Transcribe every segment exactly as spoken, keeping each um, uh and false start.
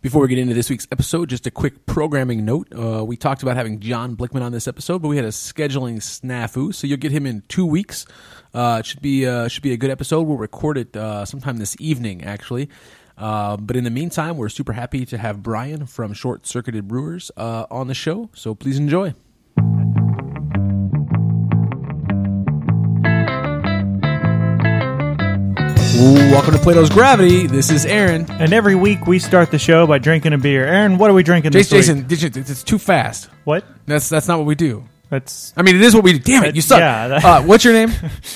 Before we get into this week's episode, just a quick programming note. Uh, we talked about having John Blickman on this episode, but we had a scheduling snafu, so you'll get him in two weeks. Uh, it should be uh, should be a good episode. We'll record it uh, sometime this evening, actually. Uh, but in the meantime, we're super happy to have Brian from Short Circuited Brewers uh, on the show, so please enjoy. Welcome to Plato's Gravity. This is Aaron. And every week we start the show by drinking a beer. Aaron, what are we drinking this Jason, week? Jason, it's too fast. What? That's that's not what we do. That's. I mean, it is what we do. Damn it, you suck. Yeah, that- uh, what's your name?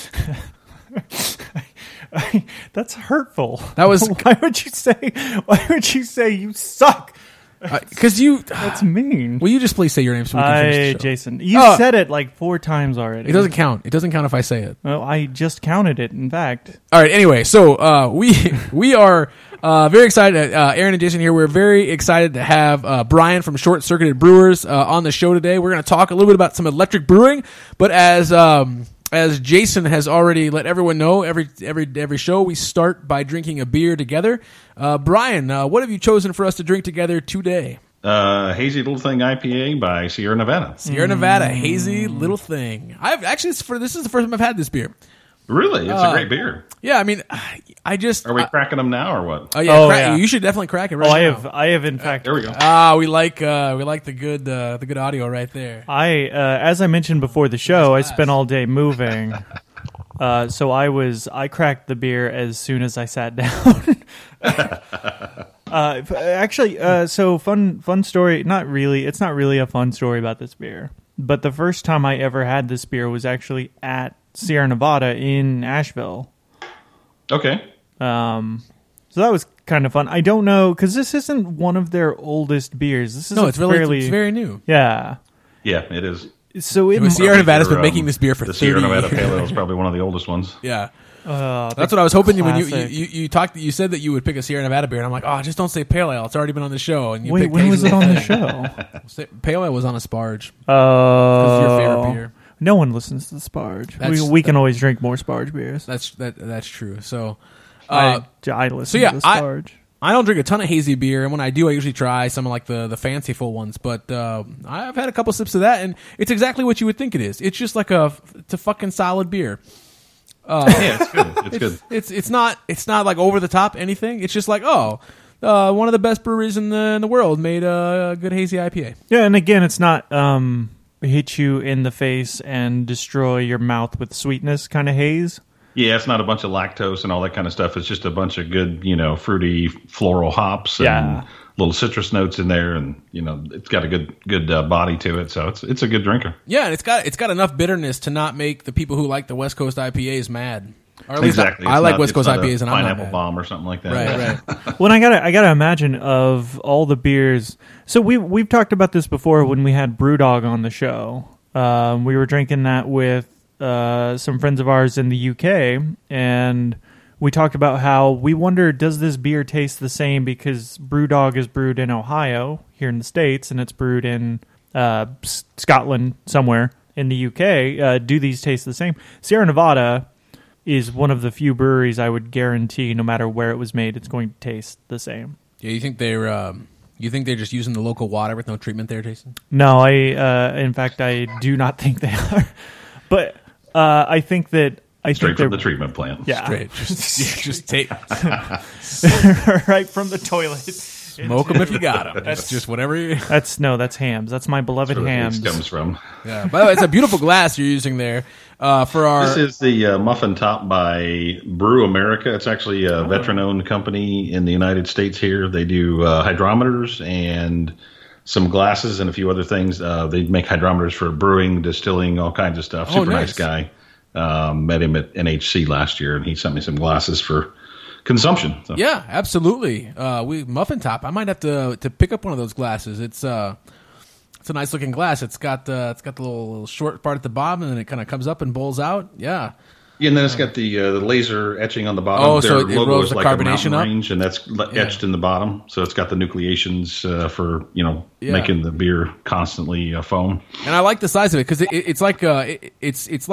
That's hurtful. That was. Why would you say? Why would you say you suck? Because uh, you. That's mean. Will you just please say your name so we can finish the I, show? Jason, you Oh. said it like four times already. It doesn't count. It doesn't count if I say it. Well, I just counted it. In fact. All right. Anyway, so uh, we we are uh, very excited. Uh, Aaron and Jason here. We're very excited to have uh, Brian from Short Circuited Brewers uh, on the show today. We're going to talk a little bit about some electric brewing, but as um, as Jason has already let everyone know, every every every show we start by drinking a beer together. Uh, Brian, uh, what have you chosen for us to drink together today? Uh, Hazy Little Thing I P A by Sierra Nevada. Sierra Nevada, Hazy Little Thing. I've actually for this is the first time I've had this beer. Really, it's Uh, a great beer. Yeah, I mean, I just. Are we uh, cracking them now or what? Oh yeah, Oh, crack, yeah. you should definitely crack it right Oh, I now. have. I have in fact. There we go. Ah, we like uh, we like the good uh, the good audio right there. I, uh, as I mentioned before the show, I spent all day moving. Uh, so I was, I cracked the beer as soon as I sat down. uh, actually, uh, so fun, fun story. Not really. It's not really a fun story about this beer. But the first time I ever had this beer was actually at Sierra Nevada in Asheville. Okay. Um, so that was kind of fun. I don't know, because this isn't one of their oldest beers. This is No, a it's really fairly, it's very new. yeah. Yeah, it is. So it, It was Sierra Probably Nevada's been their, making um, this beer for the thirty Sierra Nevada years. Pale Ale is probably one of the oldest ones. Yeah, uh, that's what I was hoping. You, when you, you classic. you you talked, you said that you would pick a Sierra Nevada beer, and I'm like, oh, just don't say pale ale. It's already been on the show. And you Wait, picked when was Hazy it on Little the Thing. show? Say- Pale ale was on a Sparge. Oh, This is your favorite beer. No one listens to the Sparge. That's- We we can always drink more Sparge beers. That's that that's true. So, uh, I, I listen so yeah, to the I- Sparge. I don't drink a ton of hazy beer, and when I do, I usually try some of like the, the fanciful ones. But uh, I've had a couple sips of that, and it's exactly what you would think it is. It's just like a it's a fucking solid beer. Uh, Yeah, it's good. It's, it's, good. it's it's not it's not like over the top anything. It's just like oh, uh, one of the best breweries in the in the world made a good hazy I P A. Yeah, and again, it's not um, hit you in the face and destroy your mouth with sweetness kind of haze. Yeah, it's not a bunch of lactose and all that kind of stuff. It's just a bunch of good, you know, fruity floral hops and Yeah. little citrus notes in there, and you know, it's got a good good uh, body to it. So it's it's a good drinker. Yeah, and it's got it's got enough bitterness to not make the people who like the West Coast I P As mad. Or at least Exactly. I, I It's like not- West it's Coast not I P As, a and I'm not pineapple mad. bomb or something like that. Right, right. Well, I gotta I gotta imagine of all the beers. So we we've talked about this before when we had BrewDog on the show. Um, we were drinking that with uh, some friends of ours in the U K, and we talked about how we wonder, does this beer taste the same because BrewDog is brewed in Ohio here in the States, and it's brewed in uh, S- Scotland somewhere in the U K. Uh, do these taste the same? Sierra Nevada is one of the few breweries I would guarantee, no matter where it was made, it's going to taste the same. Yeah, you think they're um, you think they're just using the local water with no treatment there, Jason? No, I uh, in fact I do not think they are, but uh, I think that I Straight think they're from the treatment plant. yeah, Straight, just yeah, just take right from the toilet. smoke them if you got them. That's just whatever. You, That's no, that's hams. That's my beloved That's where the hams. taste comes from. yeah. By the way, it's a beautiful glass you're using there uh, for our. This is the uh, muffin top by Brew America. It's actually a veteran-owned company in the United States here. They do uh, hydrometers and some glasses and a few other things. Uh, they make hydrometers for brewing, distilling, all kinds of stuff. Oh, Super nice. nice guy. Um, met him at N H C last year, and he sent me some glasses for consumption. So. Yeah, absolutely. Uh, we muffin top. I might have to to pick up one of those glasses. It's uh, it's a nice looking glass. It's got uh, it's got the little, little short part at the bottom, and then it kind of comes up and bowls out. Yeah. Yeah, and then it's got the uh, the laser etching on the bottom. Oh, so Their it- it logo rolls is the like a carbonation mountain up? range, and that's le- Yeah. etched in the bottom. So it's got the nucleations uh, for you know Yeah. making the beer constantly uh, foam. And I like the size of it because it, it, it's like uh, it, it's it's like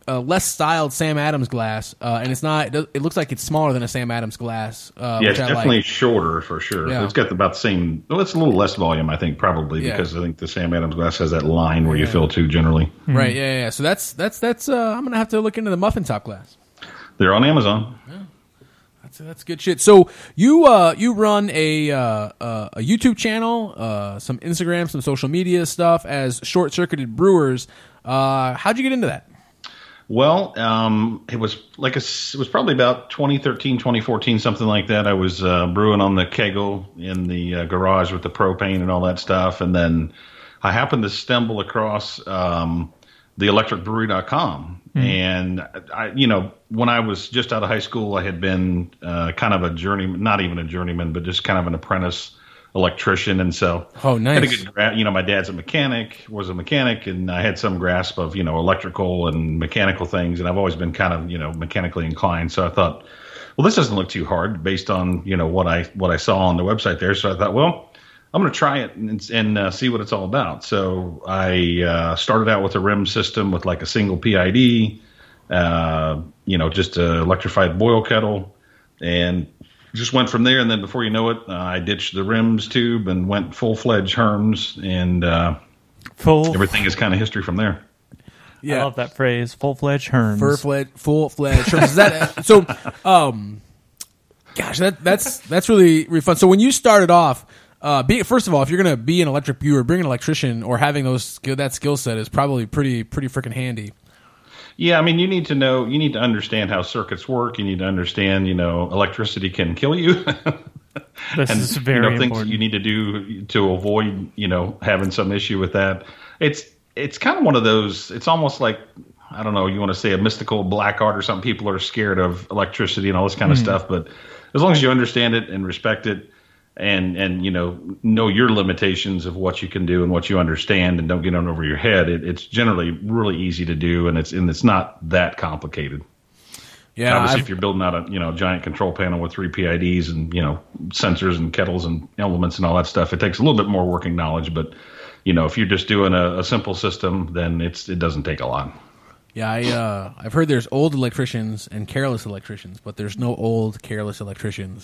a less styled Sam Adams glass, uh, and it's not. It, does, it looks like it's smaller than a Sam Adams glass. Uh, yeah, which it's I definitely like. shorter for sure. Yeah. It's got about the same. Well, it's a little less volume, I think, probably Yeah. because I think the Sam Adams glass has that line where Yeah. you fill to generally. Right. Yeah, yeah. yeah. So that's that's that's. Uh, I'm gonna have to look into the muffin top glass. They're on Amazon. That's that's good shit. So you uh you run a uh, uh, a YouTube channel, uh, some Instagram, some social media stuff as Short Circuited Brewers. Uh, how'd you get into that? Well, um, it was like a, it was probably about twenty thirteen, twenty fourteen, something like that. I was uh, brewing on the kegel in the uh, garage with the propane and all that stuff, and then I happened to stumble across um, the electric brewery dot com. Mm. And I, you know, when I was just out of high school, I had been uh, kind of a journeyman, not even a journeyman, but just kind of an apprentice electrician. And so oh, nice. I had a good gra- you know, my dad's a mechanic, was a mechanic, and I had some grasp of, you know, electrical and mechanical things. And I've always been kind of, you know, mechanically inclined. So I thought, well, this doesn't look too hard based on, you know, what I, what I saw on the website there. So I thought, well, I'm going to try it and, and uh, see what it's all about. So I uh, started out with a rim system with like a single P I D, uh, you know, just an electrified boil kettle, and just went from there. And then before you know it, uh, I ditched the rims tube and went full-fledged Herms, and uh, Full. everything is kind of history from there. Yeah. I love that phrase, full-fledged Herms. Full-fledged, full-fledged Herms. Is that so? Um, gosh, that that's that's really really fun. So when you started off. Uh, being, first of all, if you're going to be an electric brewer, being an electrician or having those skill, that skill set is probably pretty pretty freaking handy. Yeah, I mean, you need to know, you need to understand how circuits work. You need to understand, you know, electricity can kill you. This and, is very you know, things important. that you need to do to avoid, you know, having some issue with that. It's it's kind of one of those. It's almost like, I don't know, you want to say a mystical black art or something. People are scared of electricity and all this kind of mm. stuff, but as long as you understand it and respect it. And, and you know, know your limitations of what you can do and what you understand, and don't get on over your head. It, it's generally really easy to do, and it's and it's not that complicated. Yeah, obviously, I've, if you're building out a you know giant control panel with three P I Ds and you know sensors and kettles and elements and all that stuff, it takes a little bit more working knowledge. But you know, if you're just doing a, a simple system, then it's it doesn't take a lot. Yeah, I, uh, I've heard there's old electricians and careless electricians, but there's no old careless electricians.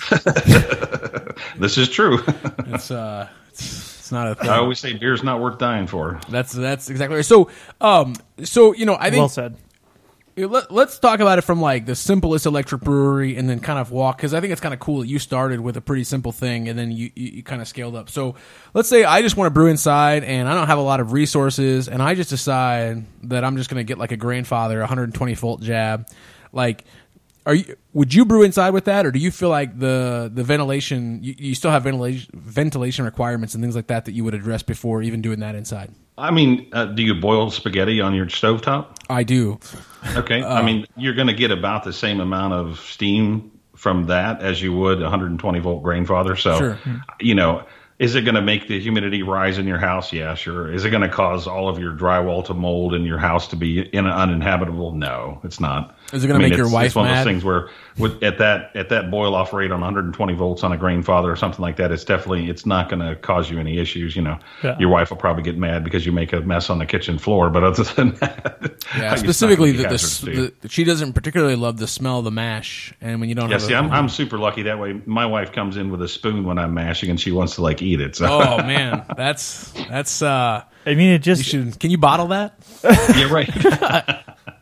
This is true. It's uh, it's, it's not a thing. I always say beer's not worth dying for. That's that's exactly right. So, um, so you know, I think well said. Let, let's talk about it from like the simplest electric brewery, and then kind of walk, because I think it's kind of cool that you started with a pretty simple thing, and then you, you, you kind of scaled up. So let's say I just want to brew inside, and I don't have a lot of resources, and I just decide that I'm just going to get like a grandfather one hundred twenty volt jab. Like, are you? Would you brew inside with that, or do you feel like the the ventilation? You, you still have ventilation ventilation requirements and things like that that you would address before even doing that inside? I mean, uh, do you boil spaghetti on your stovetop? I do. Okay. Uh, I mean, you're going to get about the same amount of steam from that as you would one hundred twenty volt grandfather. So, Sure. you know, is it going to make the humidity rise in your house? Yeah, sure. Is it going to cause all of your drywall to mold and your house to be in uninhabitable? No, it's not. Is it going I to mean, make your it's, wife it's one mad? of those things where with, at that at that boil off rate on one hundred twenty volts on a grandfather or something like that, it's definitely it's not going to cause you any issues. You know, Yeah. your wife will probably get mad because you make a mess on the kitchen floor, but other than that, Yeah, it's not specifically gonna the, be hazardous to you. the, the she doesn't particularly love the smell of the mash, and when you don't Yeah, have see, a, I'm I'm super lucky that way. My wife comes in with a spoon when I'm mashing, and she wants to like eat it. So oh man, that's that's uh, I mean, it you just should. Can you bottle that? yeah, right.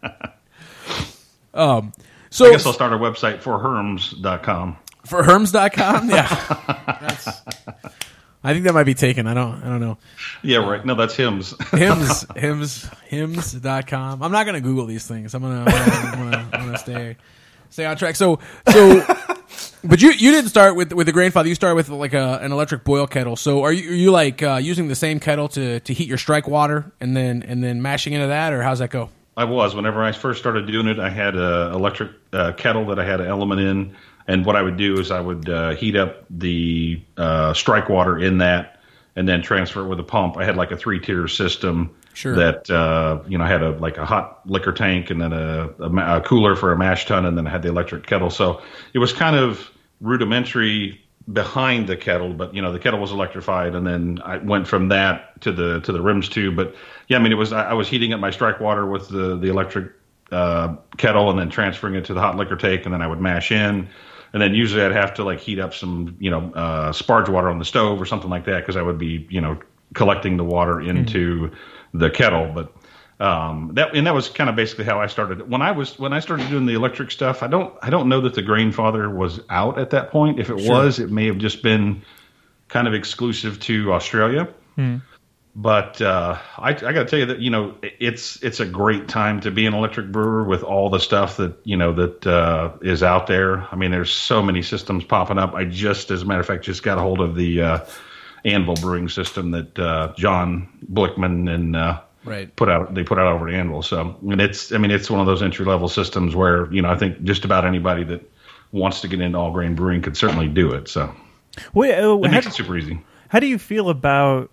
Um, so I guess I'll start a website for herms dot com. for herms dot com, yeah, that's, I think that might be taken. I don't I don't know. Yeah, right. No, that's hymns. Hymns hymns hymns dot com. I'm not gonna Google these things. I'm gonna I'm gonna, I'm gonna, I'm gonna stay stay on track. So so. But you you didn't start with with the grandfather. You started with like a an electric boil kettle. So are you are you like uh, using the same kettle to, to heat your strike water and then and then mashing into that, or how's that go? I was. Whenever I first started doing it, I had a electric uh, kettle that I had an element in, and what I would do is I would uh, heat up the uh, strike water in that, and then transfer it with a pump. I had like a three tier system. Sure. That uh, you know, I had a like a hot liquor tank, and then a, a, ma- a cooler for a mash tun, and then I had the electric kettle. So it was kind of rudimentary behind the kettle, but you know, the kettle was electrified, and then I went from that to the to the rims too. But yeah, I mean, it was I, I was heating up my strike water with the the electric uh, kettle and then transferring it to the hot liquor tank, and then I would mash in. And then usually I'd have to like heat up some, you know, uh, sparge water on the stove or something like that because I would be, you know, collecting the water into mm-hmm. the kettle. But um, that and that was kind of basically how I started. When I was when I started doing the electric stuff, I don't I don't know that the Grainfather was out at that point. If it sure. was, it may have just been kind of exclusive to Australia. Mm. But uh, I, I got to tell you that, you know, it's it's a great time to be an electric brewer with all the stuff that, you know, that uh, is out there. I mean, there's so many systems popping up. I just, as a matter of fact, just got a hold of the uh, Anvil brewing system that uh, John Blickman and uh, right. put out. They put out over at Anvil. So, I mean, it's I mean, it's one of those entry level systems where, you know, I think just about anybody that wants to get into all grain brewing could certainly do it. So, Wait, uh, it makes how, it super easy. How do you feel about?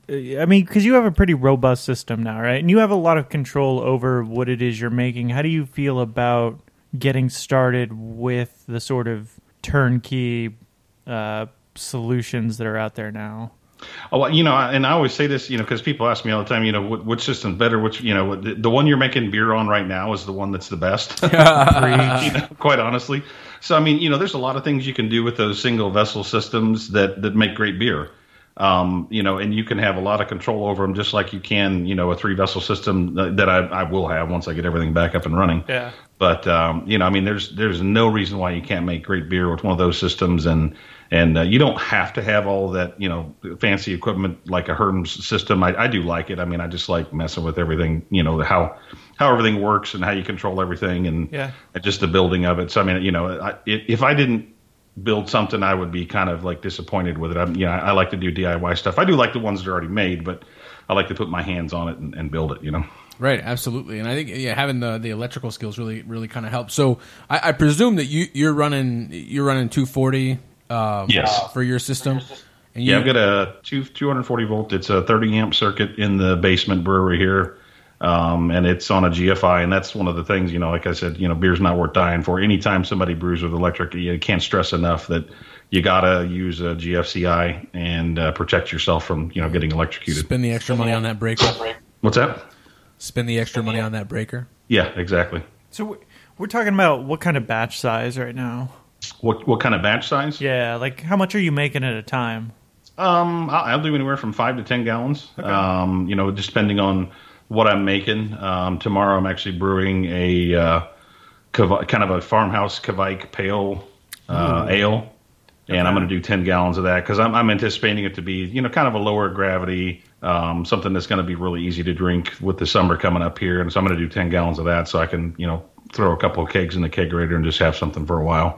I mean, because you have a pretty robust system now, right? And you have a lot of control over what it is you're making. How do you feel about getting started with the sort of turnkey uh, solutions that are out there now? Oh, well, you know, and I always say this, you know, because people ask me all the time, you know, what, which system's better? Which, you know, the, the one you're making beer on right now is the one that's the best, you know, quite honestly. So, I mean, you know, there's a lot of things you can do with those single vessel systems that, that make great beer. Um, you know, and you can have a lot of control over them, just like you can, you know, a three vessel system that, that I, I will have once I get everything back up and running. Yeah. But um, you know, I mean, there's there's no reason why you can't make great beer with one of those systems, and and uh, you don't have to have all that, you know, fancy equipment like a Herms system. I, I do like it. I mean, I just like messing with everything, you know, how how everything works and how you control everything, and yeah. just the building of it. So I mean, you know, I, if I didn't build something, I would be kind of like disappointed with it. I'm, you know, I like to do D I Y stuff. I do like the ones that are already made, but I like to put my hands on it and, and build it, you know? Right. Absolutely. And I think, yeah, having the, the electrical skills really, really kind of helps. So I, I presume that you, you're running, you're running two forty, um, yes. for your system. And you, yeah, I've got a two, two forty volt. It's a thirty amp circuit in the basement brewery here. Um, and it's on a G F I, and that's one of the things, you know, like I said, you know, beer's not worth dying for. Anytime somebody brews with electric, you can't stress enough that you gotta use a G F C I and uh, protect yourself from, you know, getting electrocuted. Spend the extra money on that breaker. What's that? Spend the extra money on that breaker. Yeah, exactly. So we're talking about what kind of batch size right now? What what kind of batch size? Yeah, like how much are you making at a time? Um, I'll, I'll do anywhere from five to ten gallons. Okay. Um, you know, just depending on what I'm making. Um, tomorrow I'm actually brewing a uh, Kv- kind of a farmhouse Kvike pale uh, ale, and okay. I'm going to do ten gallons of that because I'm, I'm anticipating it to be, you know, kind of a lower gravity, um, something that's going to be really easy to drink with the summer coming up here. And so I'm going to do ten gallons of that so I can, you know, throw a couple of kegs in the kegerator and just have something for a while.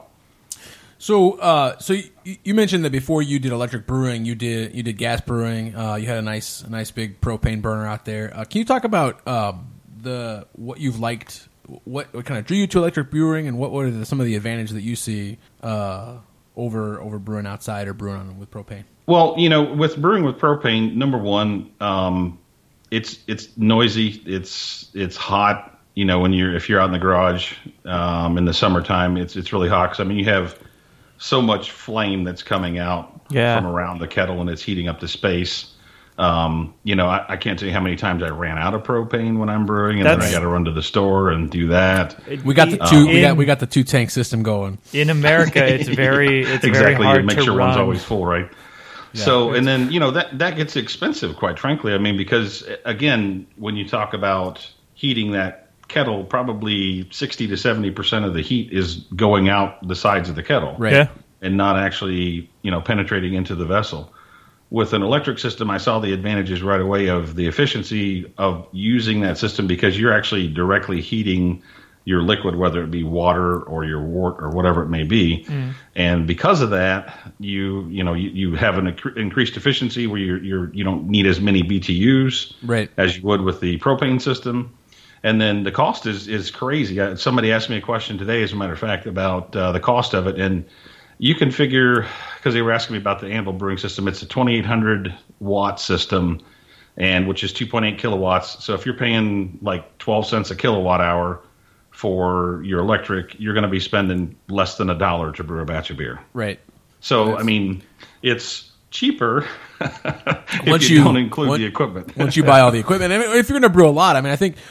So, uh, so you, you mentioned that before you did electric brewing, you did you did gas brewing. Uh, you had a nice, a nice big propane burner out there. Uh, can you talk about uh, the what you've liked, what, what kind of drew you to electric brewing, and what were the, some of the advantages that you see uh, over over brewing outside or brewing on, with propane? Well, you know, with brewing with propane, number one, um, it's it's noisy, it's it's hot. You know, when you're if you're out in the garage um, in the summertime, it's it's really hot. 'Cause, I mean, you have so much flame that's coming out yeah. from around the kettle and it's heating up the space. Um, you know, I, I can't tell you how many times I ran out of propane when I'm brewing, and that's, then I got to run to the store and do that. We got the two. Um, we got we got the two tank system going. In America, it's very it's exactly. very hard Make to sure run. one's always full, right? Yeah, so, and then you know that that gets expensive, quite frankly. I mean, because again, when you talk about heating that kettle, probably sixty to seventy percent of the heat is going out the sides of the kettle, right? Yeah. And not actually, you know, penetrating into the vessel. With an electric system, I saw the advantages right away of the efficiency of using that system because you're actually directly heating your liquid, whether it be water or your wort or whatever it may be. Mm. And because of that, you you know you, you have an inc- increased efficiency where you're, you're you don't need as many B T Us right. as you would with the propane system. And then the cost is is crazy. Somebody asked me a question today, as a matter of fact, about uh, the cost of it, and you can figure, because they were asking me about the Anvil brewing system, it's a twenty-eight hundred watt system, and which is two point eight kilowatts. So if you're paying like twelve cents a kilowatt hour for your electric, you're going to be spending less than a dollar to brew a batch of beer. Right. So, That's... I mean, it's cheaper if once you, you don't include once, the equipment. Once you buy all the equipment. I mean, if you're going to brew a lot, I mean, I think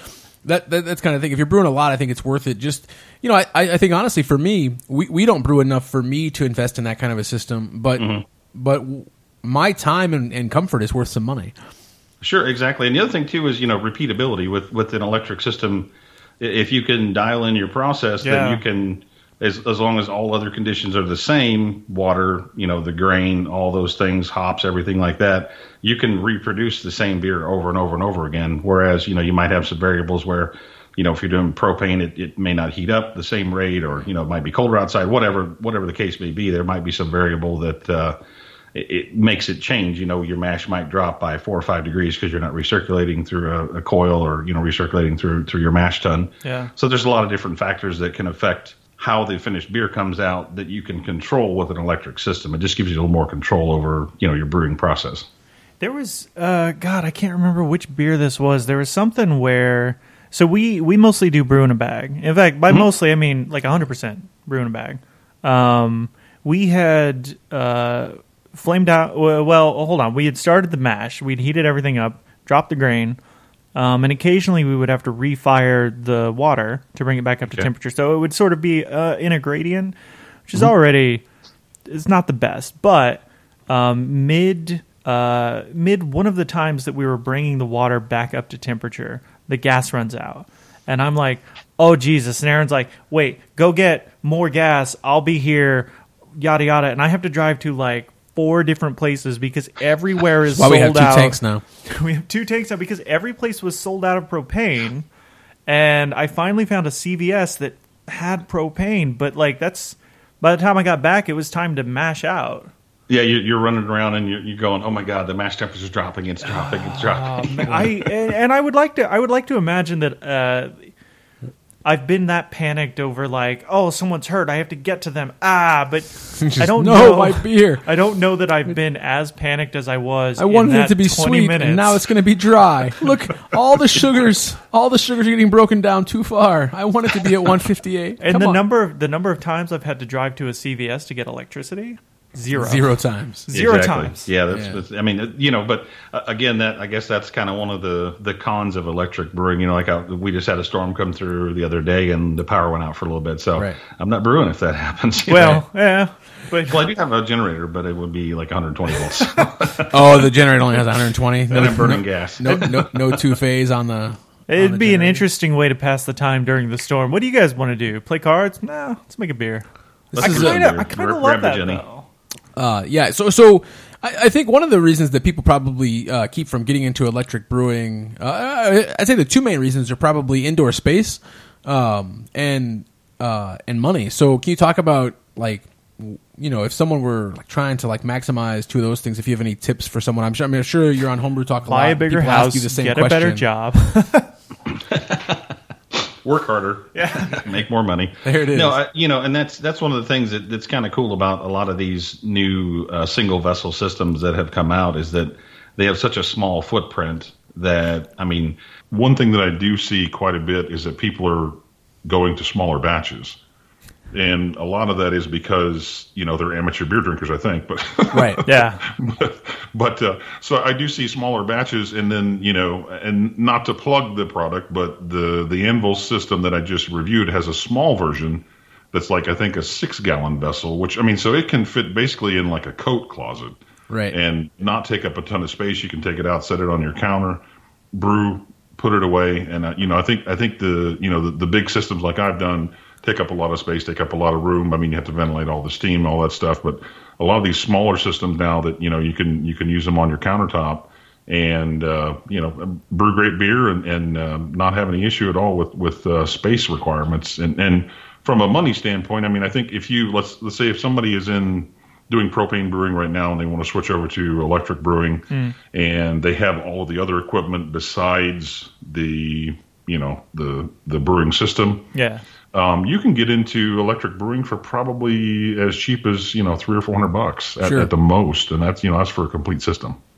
that, that that's kind of thing. If you're brewing a lot, I think it's worth it. Just you know, I, I think honestly, for me, we, we don't brew enough for me to invest in that kind of a system. But mm-hmm. but my time and, and comfort is worth some money. Sure, exactly. And the other thing too is you know repeatability with with an electric system. If you can dial in your process, yeah. then you can. As, as long as all other conditions are the same, water, you know, the grain, all those things, hops, everything like that, you can reproduce the same beer over and over and over again. Whereas, you know, you might have some variables where, you know, if you're doing propane, it, it may not heat up the same rate, or, you know, it might be colder outside, whatever, whatever the case may be. There might be some variable that uh, it, it makes it change. You know, your mash might drop by four or five degrees because you're not recirculating through a, a coil or, you know, recirculating through, through your mash tun. Yeah. So there's a lot of different factors that can affect how the finished beer comes out that you can control with an electric system. It just gives you a little more control over, you know, your brewing process. There was, uh, God, I can't remember which beer this was. There was something where, so we, we mostly do brew in a bag. In fact, by mm-hmm. mostly, I mean like one hundred percent brew in a bag. Um, we had uh, flamed out, well, hold on. We had started the mash. We'd heated everything up, dropped the grain, Um, and occasionally we would have to refire the water to bring it back up to okay. temperature. So it would sort of be uh, in a gradient, which is mm-hmm. already, it's not the best. But um, mid uh, mid one of the times that we were bringing the water back up to temperature, the gas runs out. And I'm like, oh, Jesus. And Aaron's like, wait, go get more gas. I'll be here, yada, yada. And I have to drive to like four different places because everywhere is Why sold we have two out. tanks now. We have two tanks now because every place was sold out of propane, and I finally found a C V S that had propane. But like that's by the time I got back, it was time to mash out. Yeah, you're, you're running around and you're, you're going, oh my God, the mash temperature is dropping. It's dropping. It's dropping. Um, I and, and I would like to I would like to imagine that. Uh, I've been that panicked over like, oh, someone's hurt. I have to get to them. Ah, but Just, I don't no, know. my beer. I don't know that I've been as panicked as I was. I wanted in that it to be twenty sweet, minutes. and now it's going to be dry. Look, all the sugars, all the sugars are getting broken down too far. I want it to be at one fifty-eight. And Come the on. number of the number of times I've had to drive to a C V S to get electricity, zero, zero times, zero exactly. times. Yeah, that's, Yeah. that's. I mean, you know, but uh, again, that I guess that's kind of one of the the cons of electric brewing. You know, like I, we just had a storm come through the other day, and the power went out for a little bit. So Right. I'm not brewing if that happens. you Well, know. yeah, but Well, I do have a generator, but it would be like one hundred twenty volts. Oh, the generator only has one hundred twenty. No, and I'm burning no, gas. No, no, no two phase on the. on it'd the be an generator. interesting way to pass the time during the storm. What do you guys want to do? Play cards? No, let's make a beer. This I is a- kind of, beer. I kind of Grab love a that Jenny. though. Uh, yeah, so so I, I think one of the reasons that people probably uh, keep from getting into electric brewing, uh, I'd say the two main reasons are probably indoor space um, and uh, and money. So can you talk about like you know if someone were like trying to like maximize two of those things? If you have any tips for someone, I'm sure I'm sure you're on Homebrew Talk a Buy lot. a bigger People ask house, you the same get question. a better job. Work harder, Yeah. make more money. There it is. No, I, you know, and that's that's one of the things that, that's kind of cool about a lot of these new uh, single vessel systems that have come out is that they have such a small footprint that I mean, One thing that I do see quite a bit is that people are going to smaller batches. And a lot of that is because, you know, they're amateur beer drinkers, I think. But Right. Yeah. but but uh, so I do see smaller batches, and then, you know, and not to plug the product, but the the Anvil system that I just reviewed has a small version that's like, I think, a six gallon vessel, which I mean, so it can fit basically in like a coat closet, Right. and not take up a ton of space. You can take it out, set it on your counter, brew, put it away, and uh, you know, I think I think the you know the, the big systems like I've done take up a lot of space, take up a lot of room. I mean, you have to ventilate all the steam, all that stuff. But a lot of these smaller systems now that, you know, you can you can use them on your countertop and, uh, you know, brew great beer and, and uh, not have any issue at all with, with uh, space requirements. And, and from a money standpoint, I mean, I think if you, let's let's say if somebody is in doing propane brewing right now and they want to switch over to electric brewing mm. and they have all of the other equipment besides the, you know, the the brewing system. Yeah. Um, you can get into electric brewing for probably as cheap as, you know, three or four hundred bucks at, Sure. at the most, and that's you know that's for a complete system.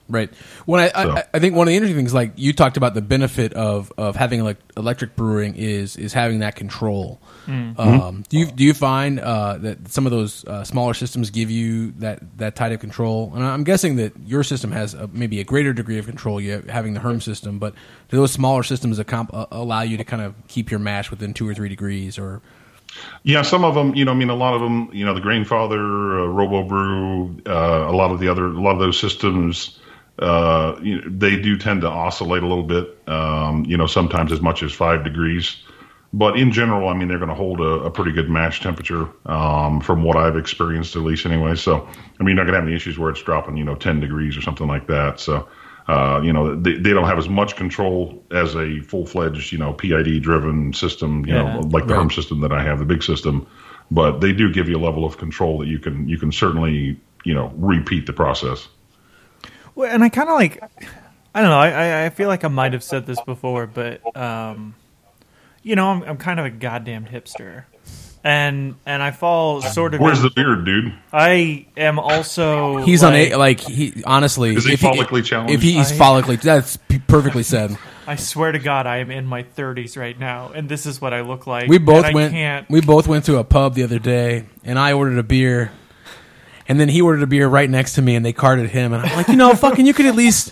Right. When I, So. I I think one of the interesting things, like you talked about, the benefit of, of having like electric brewing is is having that control. Mm. Um, do you do you find uh, that some of those uh, smaller systems give you that, that type of control? And I'm guessing that your system has a, maybe a greater degree of control. You having the Herm system, but do those smaller systems accom- uh, allow you to kind of keep your mash within two or three degrees? Or Yeah, some of them, you know, I mean, a lot of them, you know, the Grainfather, uh, RoboBrew, uh, a lot of the other, a lot of those systems, uh, you know, they do tend to oscillate a little bit, um, you know, sometimes as much as five degrees. But in general, I mean, they're going to hold a, a pretty good mash temperature, um, from what I've experienced at least anyway. So, I mean, you're not going to have any issues where it's dropping, you know, ten degrees or something like that. So, uh, you know, they, they don't have as much control as a full-fledged, you know, P I D-driven system, you Yeah. know, like the Right. Herm system that I have, the big system. But they do give you a level of control that you can you can certainly, you know, repeat the process. Well, and I kind of like, I don't know. I, I I feel like I might have said this before, but um, you know, I'm I'm kind of a goddamn hipster, and and I fall sort of. Where's in- the beard, dude? I am also. he's like, on a like he honestly Is he if follically challenged? If he's I- follically, that's p- perfectly said. I swear to God, I am in my thirties right now, and this is what I look like. We both and I went. Can't, We both went to a pub the other day, and I ordered a beer, and then he ordered a beer right next to me, and they carded him, and I'm like, you know, fucking, you could at least.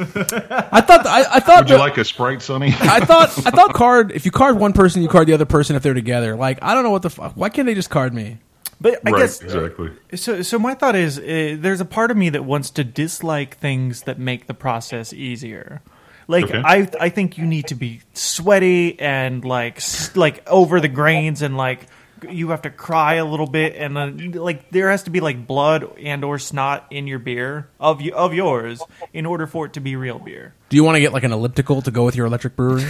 I thought. I, I thought. Would you that- like a Sprite, Sonny? I thought. I thought card. If you card one person, you card the other person if they're together. Like, I don't know what the fuck. Why can't they just card me? but I right, guess exactly. So, so my thought is, uh, there's a part of me that wants to dislike things that make the process easier. Like Okay. I, I think you need to be sweaty and like, s- like over the grains, and like you have to cry a little bit, and then like there has to be like blood and or snot in your beer of you of yours in order for it to be real beer. Do you want to get like an elliptical to go with your electric brewery?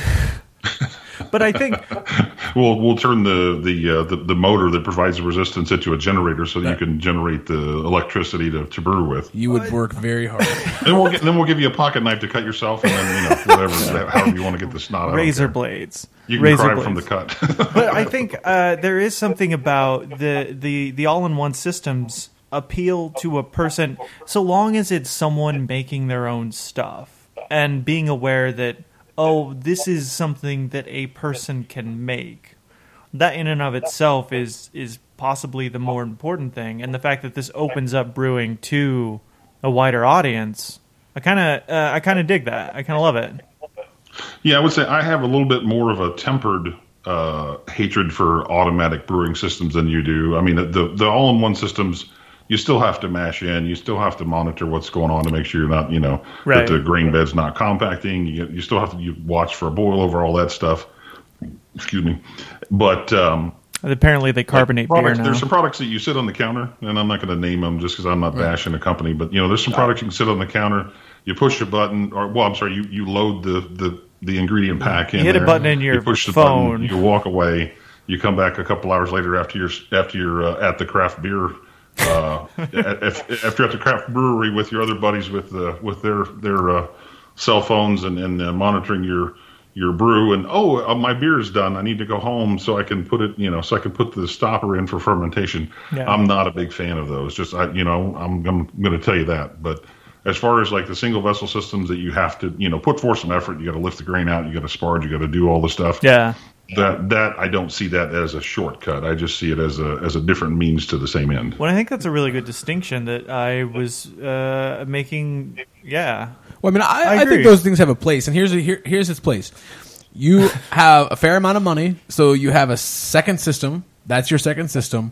But I think We'll we'll turn the the, uh, the the motor that provides the resistance into a generator so that you can generate the electricity to, to brew with. You would work very hard. Then we'll get, then we'll give you a pocket knife to cut yourself, and then you know whatever however you want to get the snot out. I don't razor care. blades. You can razor cry blades. from the cut. But I think uh, there is something about the, the, the all-in-one systems appeal to a person so long as it's someone making their own stuff and being aware that, oh, this is something that a person can make. That in and of itself is is possibly the more important thing. And the fact that this opens up brewing to a wider audience, I kind of uh, I kind of dig that. I kind of love it. Yeah, I would say I have a little bit more of a tempered uh, hatred for automatic brewing systems than you do. I mean, the the all-in-one systems, you still have to mash in. You still have to monitor what's going on to make sure you're not, you know, Right. that the grain bed's not compacting. You, you still have to you watch for a boil over, all that stuff. Excuse me. But um, Apparently, they carbonate beer products, now. there's some products that you sit on the counter, and I'm not going to name them just because I'm not bashing a company, but you know, there's some products you can sit on the counter. You push a button, or well, I'm sorry, you, you load the, the, the ingredient pack in. You hit a there, button in your you push the phone. button, you walk away. You come back a couple hours later after you're after you're uh, at the craft beer, uh, if, after you're at the craft brewery with your other buddies with uh, with their their uh, cell phones and and uh, monitoring your your brew, and oh, uh, my beer is done. I need to go home so I can put it, you know, so I can put the stopper in for fermentation. Yeah. I'm not a big fan of those. Just I, you know, I'm I'm going to tell you that. But as far as like the single vessel systems that you have to, you know, put forth some effort, you got to lift the grain out, you got to sparge, you got to do all the stuff. Yeah. That that I don't see that as a shortcut. I just see it as a as a different means to the same end. Well, I think that's a really good distinction that I was uh, making. Yeah. Well, I mean, I, I I, agree. think those things have a place, and here's here, here's its place. You have a fair amount of money, so you have a second system. That's your second system,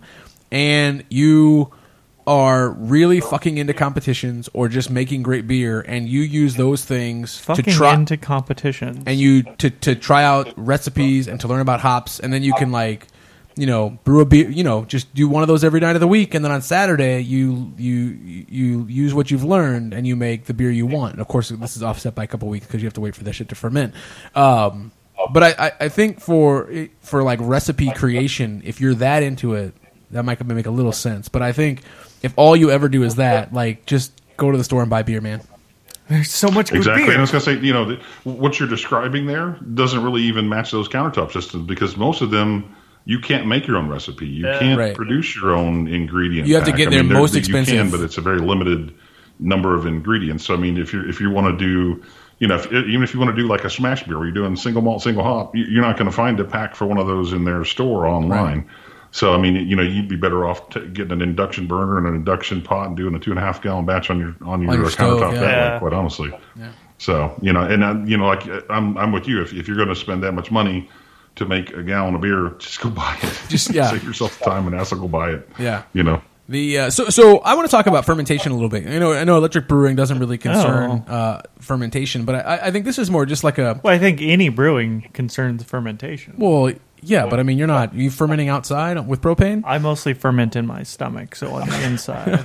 and you are really fucking into competitions or just making great beer, and you use those things Fucking to try into competition. and you to to try out recipes and to learn about hops, and then you can like, you know, brew a beer, you know, just do one of those every night of the week, and then on Saturday you you you use what you've learned and you make the beer you want. And of course, this is offset by a couple of weeks because you have to wait for that shit to ferment. Um, but I, I, I think for for like recipe creation, if you're that into it, that might make a little sense. But I think if all you ever do is that, like, just go to the store and buy beer, man. There's so much good Exactly. beer. And I was going to say, you know, the, what you're describing there doesn't really even match those countertop systems because most of them, you can't make your own recipe. You can't Right. produce your own ingredient. You have to pack. get I their mean, there- most you expensive- can, but it's a very limited, number of ingredients. So I mean, if you if you want to do, you know, if, even if you want to do like a smash beer where you're doing single malt, single hop, you're not going to find a pack for one of those in their store online. Right. So I mean, you know, you'd be better off t- getting an induction burner and an induction pot and doing a two and a half gallon batch on your on your, on your countertop stove, yeah. that yeah. way. Quite honestly. Yeah. So you know, and uh, you know, like I'm I'm with you. If if you're going to spend that much money to make a gallon of beer, just go buy it. Just yeah, save yourself the time and hassle. Go buy it. Yeah, you know. The uh, so so I want to talk about fermentation a little bit. You know, I know electric brewing doesn't really concern oh. uh, fermentation, but I, I think this is more just like a. Well, I think any brewing concerns fermentation. Well, yeah, but I mean, you're not you fermenting outside with propane. I mostly ferment in my stomach, so on the inside.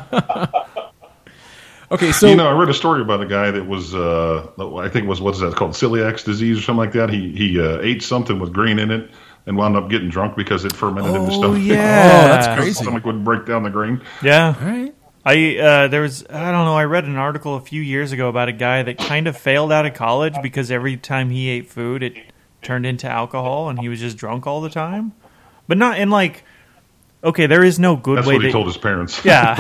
Okay, so you know, I read a story about a guy that was, uh, I think it was what's that called, celiac disease or something like that. He he uh, ate something with grain in it and wound up getting drunk because it fermented oh, in his stomach. Yeah, oh, that's crazy. His stomach would break down the grain. Yeah, all right. I uh, there was I don't know. I read an article a few years ago about a guy that kind of failed out of college because every time he ate food, it turned into alcohol, and he was just drunk all the time. But not in like, okay, there is no good That's way. what he that, told his parents. Yeah.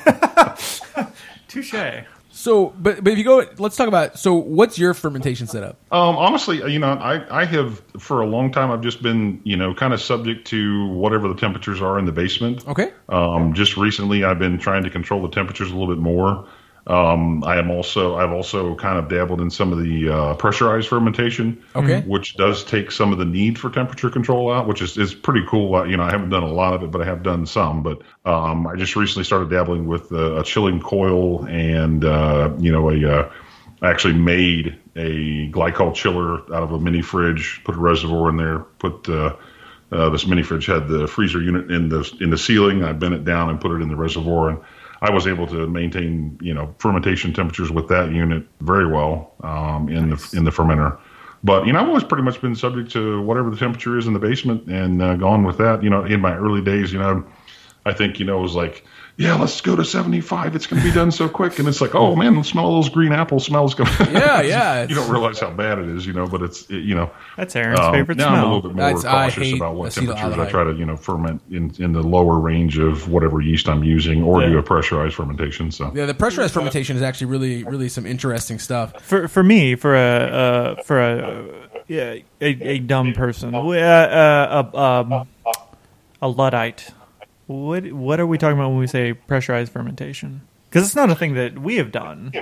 Touche. So, but but if you go, let's talk about. So, what's your fermentation setup? Um, honestly, you know, I, I have for a long time I've just been, you know, kind of subject to whatever the temperatures are in the basement. Okay. Um, just recently, I've been trying to control the temperatures a little bit more. Um, I am also I've also kind of dabbled in some of the uh, pressurized fermentation, okay, which does take some of the need for temperature control out, which is, is pretty cool. Uh, you know, I haven't done a lot of it, but I have done some. But um, I just recently started dabbling with uh, a chilling coil and uh, you know a uh, I actually made a glycol chiller out of a mini fridge, put a reservoir in there, put uh, uh, this mini fridge had the freezer unit in the in the ceiling. I bent it down and put it in the reservoir, and I was able to maintain, you know, fermentation temperatures with that unit very well um, in nice. the in the fermenter. But you know, I've always pretty much been subject to whatever the temperature is in the basement and uh, gone with that. You know, in my early days, you know, I think you know it was like, yeah, let's go to seventy-five. It's going to be done so quick, and it's like, oh man, smell all those green apple smells coming. Yeah, yeah. You don't realize how bad it is, you know. But it's it, you know, that's Aaron's um, favorite now smell. I'm a little bit more that's, cautious about what temperatures I try to you know ferment in in the lower range of whatever yeast I'm using, or yeah. do a pressurized fermentation. So yeah, the pressurized fermentation is actually really really some interesting stuff. For for me, for a uh, for a yeah a, a dumb person, uh, uh, uh, um, a Luddite. What what are we talking about when we say pressurized fermentation? Because it's not a thing that we have done.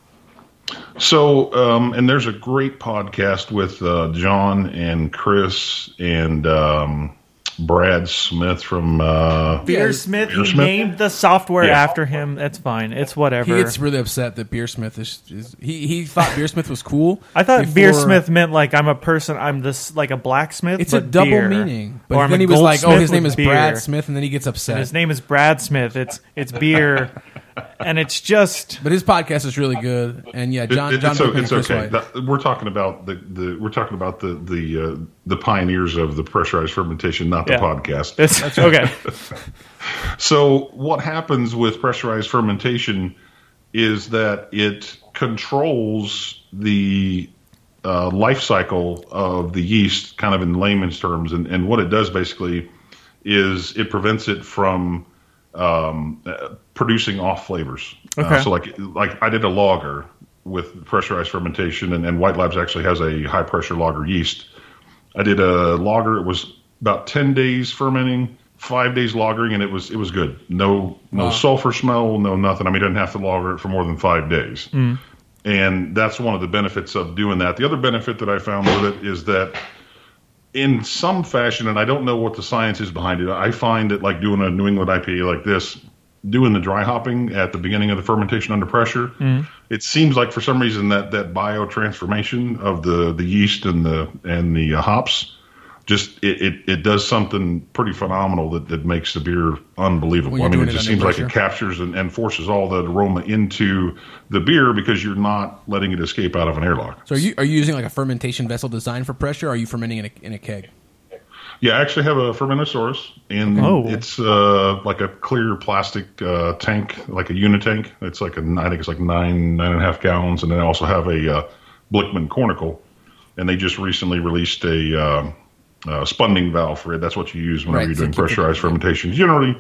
So, um, and there's a great podcast with uh, John and Chris and um, Brad Smith from uh, Beer Smith. Beer he Smith? named the software yeah. after him. That's fine. It's whatever. He gets really upset that Beersmith is, is he he thought Beersmith was cool. I thought before, Beersmith meant like I'm a person. I'm this like a blacksmith. It's but a double beer. meaning. But or then I'm he a was like, "Oh, his goldsmith name is with Brad beer. Smith," and then he gets upset. And his name is Brad Smith. It's it's beer, and it's just. But his podcast is really good, and yeah, John. It, it, John it's, Cook it's and Chris okay. White. That, we're talking about the, the we're talking about the the uh, the pioneers of the pressurized fermentation, not the Yeah. podcast. It's, That's okay. So what happens with pressurized fermentation is that it controls the uh, life cycle of the yeast, kind of in layman's terms, and, and what it does basically is it prevents it from um, uh, producing off flavors. Okay. Uh, so like like I did a lager with pressurized fermentation, and, and White Labs actually has a high pressure lager yeast. I did a lager. It was about ten days fermenting, five days lagering, and it was it was good. No no wow. sulfur smell, no nothing. I mean, I didn't have to lager it for more than five days. Mm. And that's one of the benefits of doing that. The other benefit that I found with it is that in some fashion, and I don't know what the science is behind it, I find that like doing a New England I P A like this, doing the dry hopping at the beginning of the fermentation under pressure, Mm. it seems like for some reason that that biotransformation of the, the yeast and the and the uh, hops, just it, it, it does something pretty phenomenal that, that makes the beer unbelievable. I mean, it just seems like it captures and, and forces all the aroma into the beer because you're not letting it escape out of an airlock. So are you are you using like a fermentation vessel designed for pressure, or are you fermenting in a, in a keg? Yeah, I actually have a Fermentosaurus, and oh. it's uh, like a clear plastic uh, tank, like a unitank. It's like a, I think it's like nine, nine and a half gallons, and then I also have a uh, Blickman Cornicle, and they just recently released a uh, uh, spunding valve for it. That's what you use whenever right, you're so doing pressurized it, fermentation. Generally,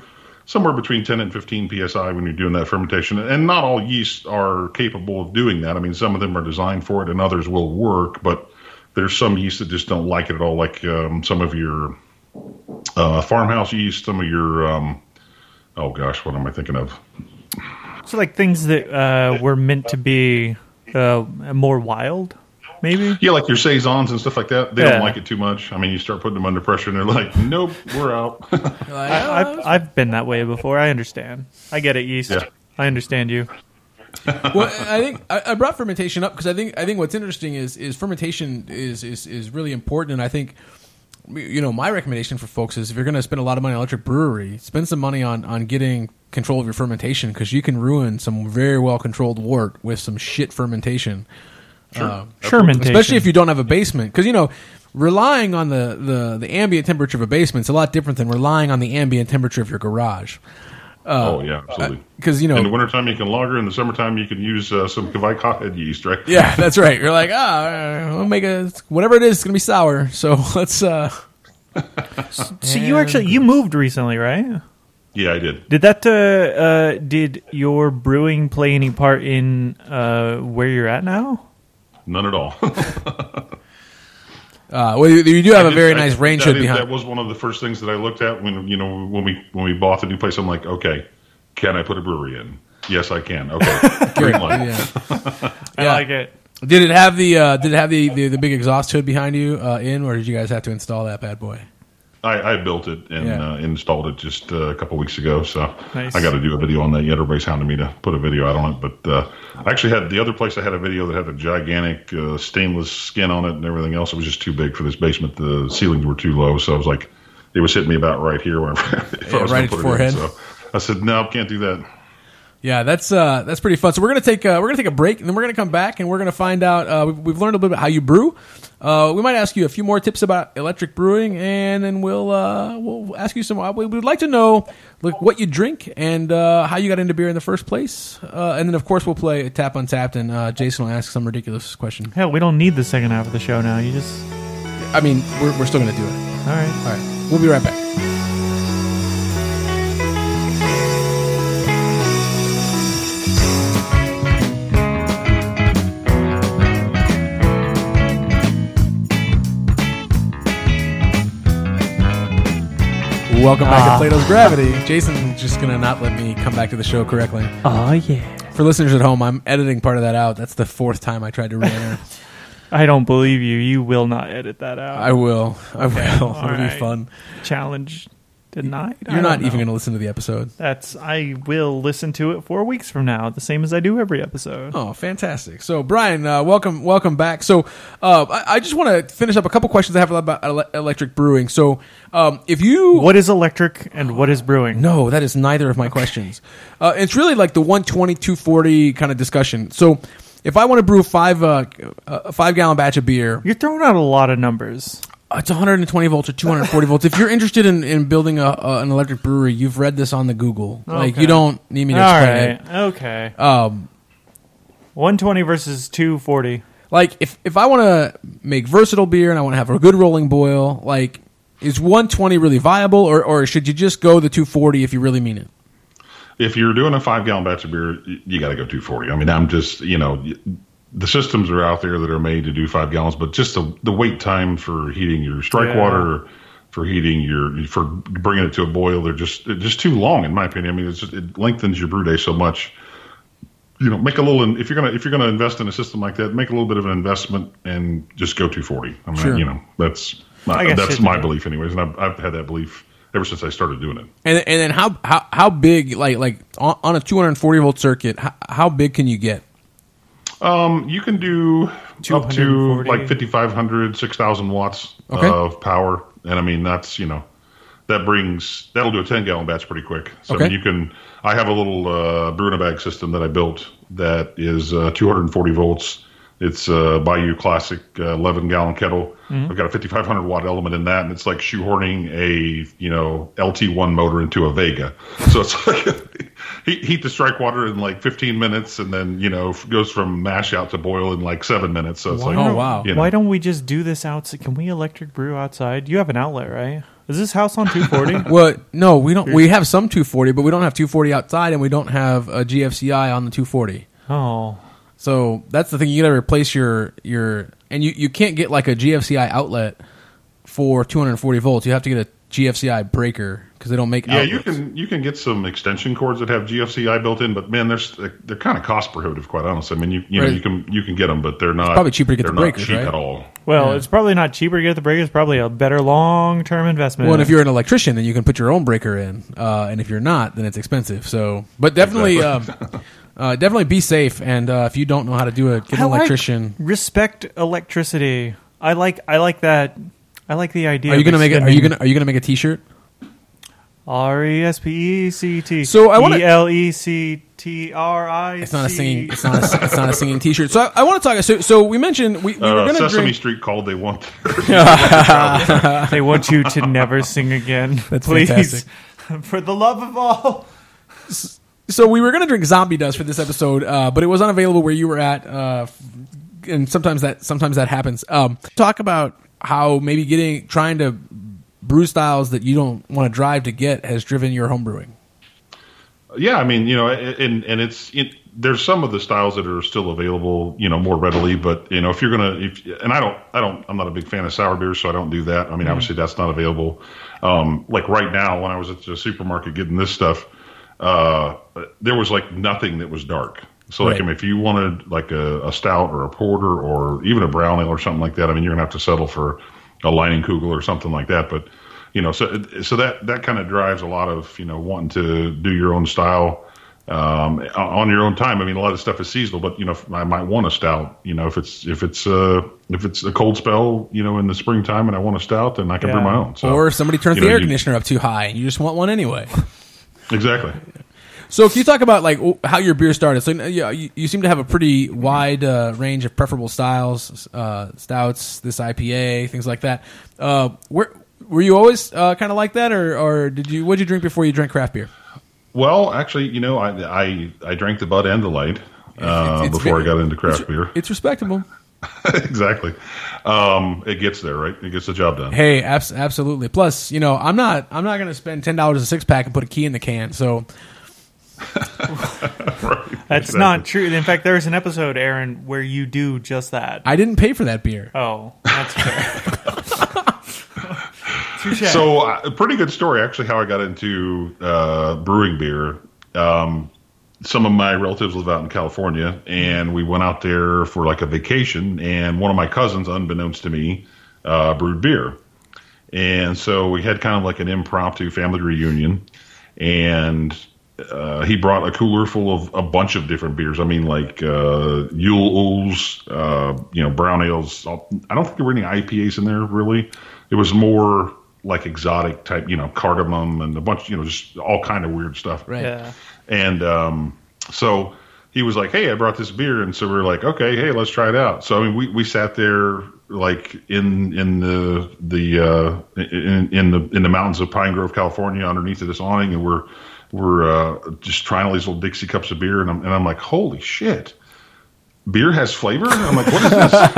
somewhere between ten and fifteen P S I when you're doing that fermentation. And not all yeasts are capable of doing that. I mean, some of them are designed for it and others will work, but there's some yeasts that just don't like it at all, like um, some of your uh, farmhouse yeast, some of your, um, oh gosh, what am I thinking of? So like things that uh, were meant to be uh, more wild, maybe? Yeah, like your Saisons and stuff like that. They Yeah. don't like it too much. I mean, you start putting them under pressure and they're like, nope, we're out. Like, I, I've, I've been that way before. I understand. I get it, yeast. Yeah. I understand you. well, I think I, I brought fermentation up because I think I think what's interesting is is fermentation is is is really important, and I think you know my recommendation for folks is if you're going to spend a lot of money on electric brewery, spend some money on on getting control of your fermentation because you can ruin some very well controlled wort with some shit fermentation. Sure. Uh, Fermentation. especially if you don't have a basement, because you know relying on the, the the ambient temperature of a basement is a lot different than relying on the ambient temperature of your garage. oh, yeah, absolutely. Because you know In the wintertime, you can lager. In the summertime, you can use uh, some Kveik hothead yeast, right? Yeah, that's right. You're like, ah, we'll make a whatever it is. It's gonna be sour. So let's. uh So you actually you moved recently, right? Yeah, I did. Did that uh, uh, did your brewing play any part in uh, where you're at now? None at all. Uh, well, you, you do have I a very did- I- nice range that hood is- behind. That was one of the first things that I looked at when you know when we when we bought the new place. I'm like, okay, can I put a brewery in? Yes, I can. Okay, green light. Yeah. I Yeah. like it. Did it have the uh, Did it have the, the, the big exhaust hood behind you uh, in, or did you guys have to install that bad boy? I, I built it and Yeah. uh, installed it just uh, a couple weeks ago. So Nice. I got to do a video on that yet. Everybody's hounding me to put a video out on it. But uh, I actually had the other place I had a video that had a gigantic uh, stainless skin on it and everything else. It was just too big for this basement. The ceilings were too low. So I was like, it was hitting me about right here. Whenever, if Yeah, I was right gonna at put your it in. forehead. So I said, no, can't do that. Yeah, that's uh, that's pretty fun. So we're gonna take uh, we're gonna take a break, and then we're gonna come back, and we're gonna find out. Uh, we've, we've learned a little bit about how you brew. Uh, we might ask you a few more tips about electric brewing, and then we'll uh, we'll ask you some. uh, We would like to know like what you drink and uh, how you got into beer in the first place, uh, and then of course we'll play Tap Untapped, and uh, Jason will ask some ridiculous question. Hell, we don't need the second half of the show now. You just I mean, we're we're still gonna do it. all right. All right, we'll be right back. Welcome back Ah. to Plato's Gravity. Jason's just gonna not let me come back to the show correctly. Oh yeah. For listeners at home, I'm editing part of that out. That's the fourth time I tried to re-enter. I don't believe you. You will not edit that out. I will. I will. It'll All be right. fun. Challenge denied. I You're not don't even know. going to listen to the episode. That's. I will listen to it four weeks from now, the same as I do every episode. Oh, fantastic! So, Brian, uh, welcome, welcome back. So, uh, I, I just want to finish up a couple questions I have about ele- electric brewing. So, um, if you What is electric and what is brewing? no, that is neither of my questions. Uh, it's really like the one twenty, two forty kind of discussion. So, if I want to brew five uh, a five gallon batch of beer, You're throwing out a lot of numbers. it's one hundred twenty volts or two hundred forty volts. If you're interested in, in building a, a, an electric brewery, you've read this on the Google. Like Okay. you don't need me to All explain it. right. Okay. Um, one twenty versus two forty. like if if I want to make versatile beer and I want to have a good rolling boil, like is one twenty really viable, or or should you just go the two forty if you really mean it? If you're doing a five gallon batch of beer, y- you got to go two forty. I mean, I'm just, you know, y- the systems are out there that are made to do five gallons, but just the, the wait time for heating your strike Yeah. water, for heating your, for bringing it to a boil, they're just, they're just too long, in my opinion. I mean, it's just, it lengthens your brew day so much. You know, make a little, if you're going to, if you're going to invest in a system like that, make a little bit of an investment and just go two forty. I mean, Sure. you know, that's, I guess that's it- my belief anyways. And I've, I've had that belief ever since I started doing it. And and then how how how big like like on, on a two hundred forty volt circuit, how, how big can you get? Um, you can do up to two forty. like fifty-five hundred, six thousand watts Okay. of power. And I mean, that's, you know, that brings, that'll do a ten gallon batch pretty quick. So Okay. you can, I have a little uh, brew in a bag system that I built that is uh, two hundred forty volts. It's a Bayou Classic uh, eleven gallon kettle. Mm-hmm. I've got a fifty-five hundred watt element in that, and it's like shoehorning a, you know, L T one motor into a Vega. So it's like heat, heat the strike water in like fifteen minutes, and then, you know, goes from mash out to boil in like seven minutes. So it's Why like, Oh, don't- wow. you know. Why don't we just do this outside? Can we electric brew outside? You have an outlet, right? Is this house on two forty? Well, no, we don't. We have some two forty, but we don't have two forty outside, and we don't have a G F C I on the two forty. Oh. So that's the thing. You got to replace your your, and you, you can't get like a G F C I outlet for two hundred forty volts. You have to get a G F C I breaker because they don't make. Yeah, outlets. you can you can get some extension cords that have G F C I built in, but man, they're they're kind of cost prohibitive, quite honestly. I mean, you you know Right. you can you can get them, but they're not probably cheaper to get they're the not breakers, cheap right? at all. Well, Yeah. it's probably not cheaper to get the breaker. It's probably a better long-term investment. Well, and if you're an electrician, then you can put your own breaker in, uh, and if you're not, then it's expensive. So, but definitely, Exactly. um, uh, definitely be safe. And uh, if you don't know how to do it, get I an like electrician. respect electricity. I like I like that. I like the idea. Are you of gonna make it? Are you extending- gonna Are you gonna make a T-shirt? R E S P E C T. So I wanna- E L E C T R I. It's not a singing. It's not. A, it's not a singing T-shirt. So I, I want to talk. So, so we mentioned we, we were Uh, going to Sesame drink. Street called. They want. They want you to never sing again. That's please. fantastic. For the love of all. So we were going to drink zombie dust for this episode, uh, but it was unavailable where you were at, uh, and sometimes that sometimes that happens. Um, talk about how maybe getting trying to brew styles that you don't want to drive to get has driven your home brewing. Yeah, I mean, you know, and and it's it, there's some of the styles that are still available, you know, more readily. But you know, if you're gonna, if and I don't, I don't, I'm not a big fan of sour beers, so I don't do that. I mean, obviously that's not available. Um, like right now, when I was at the supermarket getting this stuff, uh, there was like nothing that was dark. So like, Right. I mean, if you wanted like a, a stout or a porter or even a brown ale or something like that, I mean, you're gonna have to settle for a Leinenkugel or something like that. But you know, so so that that kind of drives a lot of, you know, wanting to do your own style um, on your own time. I mean, a lot of stuff is seasonal, but you know, I might want a stout. You know, if it's if it's uh, if it's a cold spell, you know, in the springtime, and I want a stout, then I can Yeah. brew my own. So, Or somebody turns you the know, air you- conditioner up too high, and you just want one anyway. Exactly. So can you talk about like how your beer started? So yeah, you, you seem to have a pretty wide uh, range of preferable styles, uh, stouts, this I P A, things like that. Uh, where were you always uh, kind of like that, or, or did you? What did you drink before you drank craft beer? Well, actually, you know, I I, I drank the Bud and the Light uh, It's- it's before very- I got into craft beer. It's respectable. Exactly. Um, it gets there, right? It gets the job done. Hey, abs- absolutely. Plus, you know, I'm not I'm not going to spend ten dollars a six pack and put a key in the can. So Right. That's Exactly. not true. In fact, there's an episode, Aaron, where you do just that. I didn't pay for that beer. Oh, that's fair. Touche. So, uh, a pretty good story, actually, how I got into uh, brewing beer. Um, some of my relatives live out in California, and we went out there for like a vacation, and one of my cousins, unbeknownst to me, uh, brewed beer. And so we had kind of like an impromptu family reunion, and uh, he brought a cooler full of a bunch of different beers. I mean, like uh, Yule Ools, uh, you know, brown ales. I don't think there were any I P As in there, really. It was more like exotic type, you know, cardamom and a bunch, you know, just all kind of weird stuff. Right. Yeah. And um, so he was like, "Hey, I brought this beer," and so we were like, "Okay, hey, let's try it out." So I mean, we, we sat there like in in the the uh, in, in the in the mountains of Pine Grove, California, underneath of this awning, and we're we're uh, just trying all these little Dixie cups of beer, and I'm and I'm like, "Holy shit, beer has flavor!" And I'm like, "What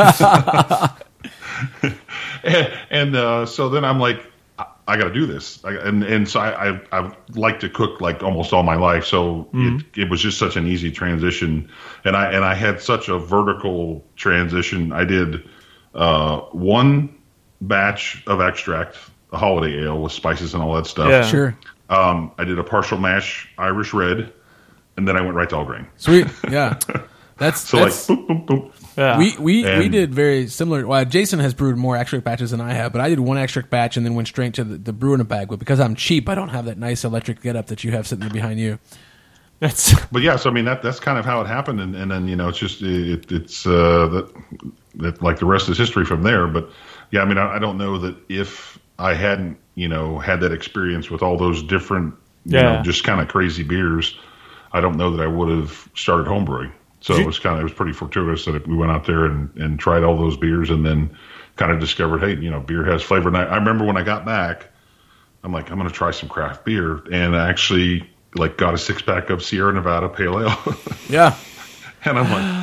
is this?" and and uh, so then I'm like, I, I got to do this. I, and and so I, I I like to cook like almost all my life, so it, it was just such an easy transition. And I and I had such a vertical transition. I did uh, one batch of extract, a holiday ale with spices and all that stuff. Yeah. Sure. Um, I did a partial mash Irish red, and then I went right to all grain. Sweet. Yeah. That's So that's, like boop boop boop. Yeah. we we, we And- did very similar. Well, Jason has brewed more extract batches than I have, but I did one extract batch and then went straight to the, the brew in a bag. But because I'm cheap, I don't have that nice electric getup that you have sitting behind you. That's But yeah, so I mean that that's kind of how it happened, and, and then you know it's just it, it's uh, that that like the rest is history from there. But yeah, I mean I, I don't know that if I hadn't you know had that experience with all those different you Yeah. know just kind of crazy beers, I don't know that I would have started homebrewing. So Did it you- was kind of it was pretty fortuitous that we went out there and, and tried all those beers, and then kind of discovered, hey, you know, beer has flavor. And I, I remember when I got back, I'm like, I'm going to try some craft beer, and I actually like got a six pack of Sierra Nevada Pale Ale, Yeah. and I'm like,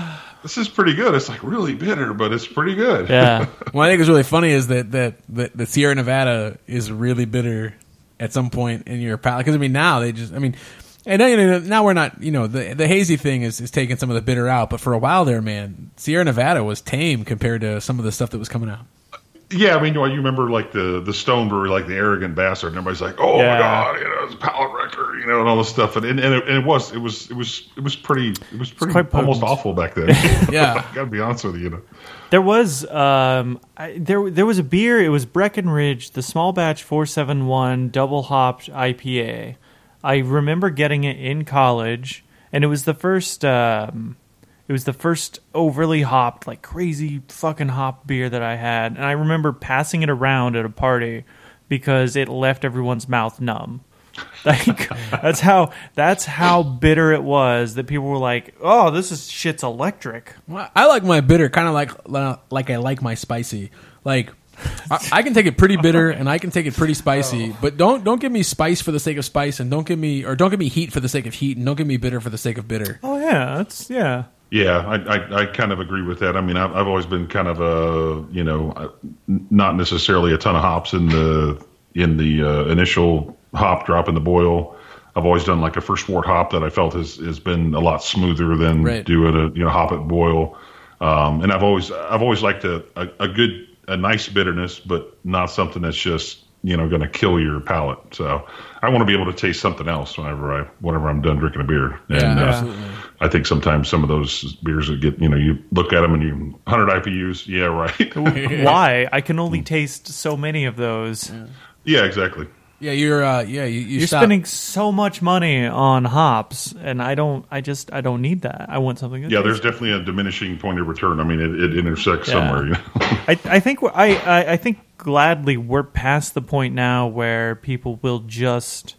this is pretty good. It's like really bitter, but it's pretty good. Yeah. What I think is really funny is that that that the Sierra Nevada is really bitter at some point in your palate. Because I mean, now they just, I mean, and now, you know, now we're not, you know, the the hazy thing is, is taking some of the bitter out. But for a while there, man, Sierra Nevada was tame compared to some of the stuff that was coming out. Yeah, I mean, you, know, you remember like the the Stone Brewery, like the Arrogant Bastard, and everybody's like, "Oh Yeah. my god, you know, it's a palate wrecker," you know, and all this stuff, and and, and, it, and it was, it was, it was, it was pretty, it was pretty quite almost potent. awful back then. Yeah. I gotta be honest with you, you know. There was um, I, there there was a beer. It was Breckenridge, the small batch four seven one double hopped I P A. I remember getting it in college, and it was the first. Um, it was the first overly hopped, like crazy fucking hop beer that I had, and I remember passing it around at a party because it left everyone's mouth numb. Like that's how that's how bitter it was that people were like, "Oh, this is shit's electric." Well, I like my bitter kind of like like I like my spicy. Like I, I can take it pretty bitter and I can take it pretty spicy, Oh. but don't don't give me spice for the sake of spice, and don't give me or don't give me heat for the sake of heat, and don't give me bitter for the sake of bitter. Oh yeah, that's yeah. Yeah, I, I, I kind of agree with that. I mean, I've, I've always been kind of a, you know, uh, not necessarily a ton of hops in the in the uh, initial hop drop in the boil. I've always done like a first wort hop that I felt has, has been a lot smoother than Right. doing a you know hop at boil. Um, and I've always I've always liked a, a, a good a nice bitterness, but not something that's just you know going to kill your palate. So I want to be able to taste something else whenever I whenever I'm done drinking a beer. And, Yeah, uh, absolutely. I think sometimes some of those beers that get, you know, you look at them and you one hundred I P Us, yeah, right. Why? I can only taste so many of those. Yeah, exactly. Yeah, you're uh, yeah you, you You're stop. spending so much money on hops, and I don't. I just. I don't need that. I want something. That Yeah, tastes- there's definitely a diminishing point of return. I mean, it, it intersects Yeah. somewhere. You know? I. I think. we're- I, I. I think gladly we're past the point now where people will just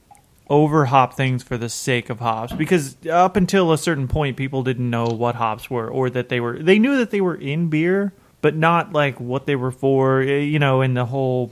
over hop things for the sake of hops, because up until a certain point, people didn't know what hops were, or that they were. They knew that they were in beer, but not like what they were for. You know, in the whole.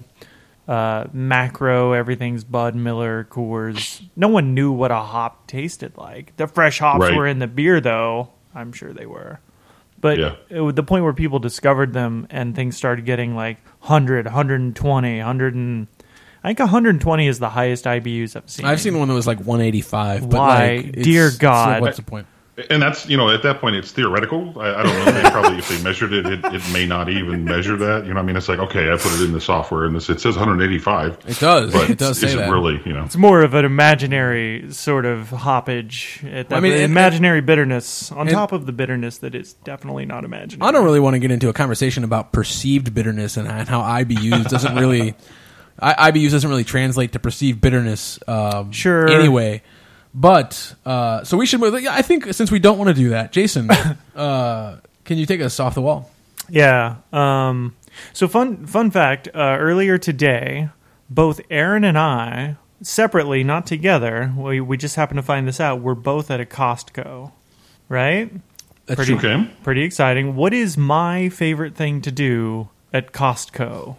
Uh, macro, everything's Bud, Miller, Coors. No one knew what a hop tasted like. The fresh hops Right. were in the beer, though. I'm sure they were. But Yeah. it was the point where people discovered them and things started getting like one hundred, one twenty, one hundred and... I think one hundred twenty is the highest I B Us I've seen. I've seen one that was like one eighty-five. But Why? like, it's- Dear it's God. like, what's the point? And that's, you know, at that point, it's theoretical. I, I don't know. They probably, if they measured it, it, it may not even measure that. You know what I mean? It's like, okay, I put it in the software and this, it says one eighty-five. It does. But It does say is it that. really, you know? It's more of an imaginary sort of hoppage. At that I mean, point. and- imaginary bitterness on and- top of the bitterness that is definitely not imaginary. I don't really want to get into a conversation about perceived bitterness and, and how I B Us doesn't really I, I B Us doesn't really translate to perceived bitterness. Um, Sure. Anyway, but uh, so we should move. I think since we don't want to do that, Jason, uh, can you take us off the wall? Yeah. Um, so fun fun fact, uh, earlier today, both Aaron and I, separately, not together, we, we just happened to find this out, we're both at a Costco, right? That's Pretty, true. Okay. pretty exciting. What is my favorite thing to do at Costco?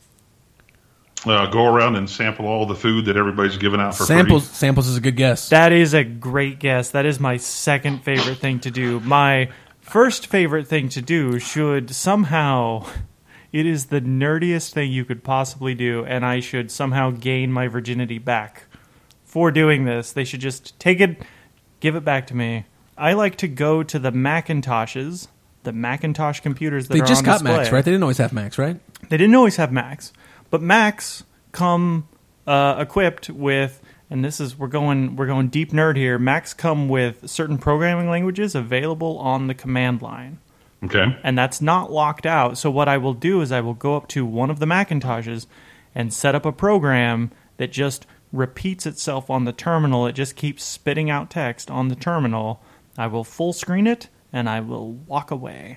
Uh, go around and sample all the food that everybody's giving out for Samples free. samples is a good guess. That is a great guess. That is my second favorite thing to do. My first favorite thing to do should somehow... It is the nerdiest thing you could possibly do, and I should somehow gain my virginity back for doing this. They should just take it, give it back to me. I like to go to the Macintoshes, the Macintosh computers that they are just on got display. Macs, right? They didn't always have Macs, right? They didn't always have Macs, but Macs come uh, equipped with, and this is we're going we're going deep nerd here. Macs come with certain programming languages available on the command line, Okay. and that's not locked out. So what I will do is I will go up to one of the Macintoshes and set up a program that just repeats itself on the terminal. It just keeps spitting out text on the terminal. I will full screen it, and I will walk away.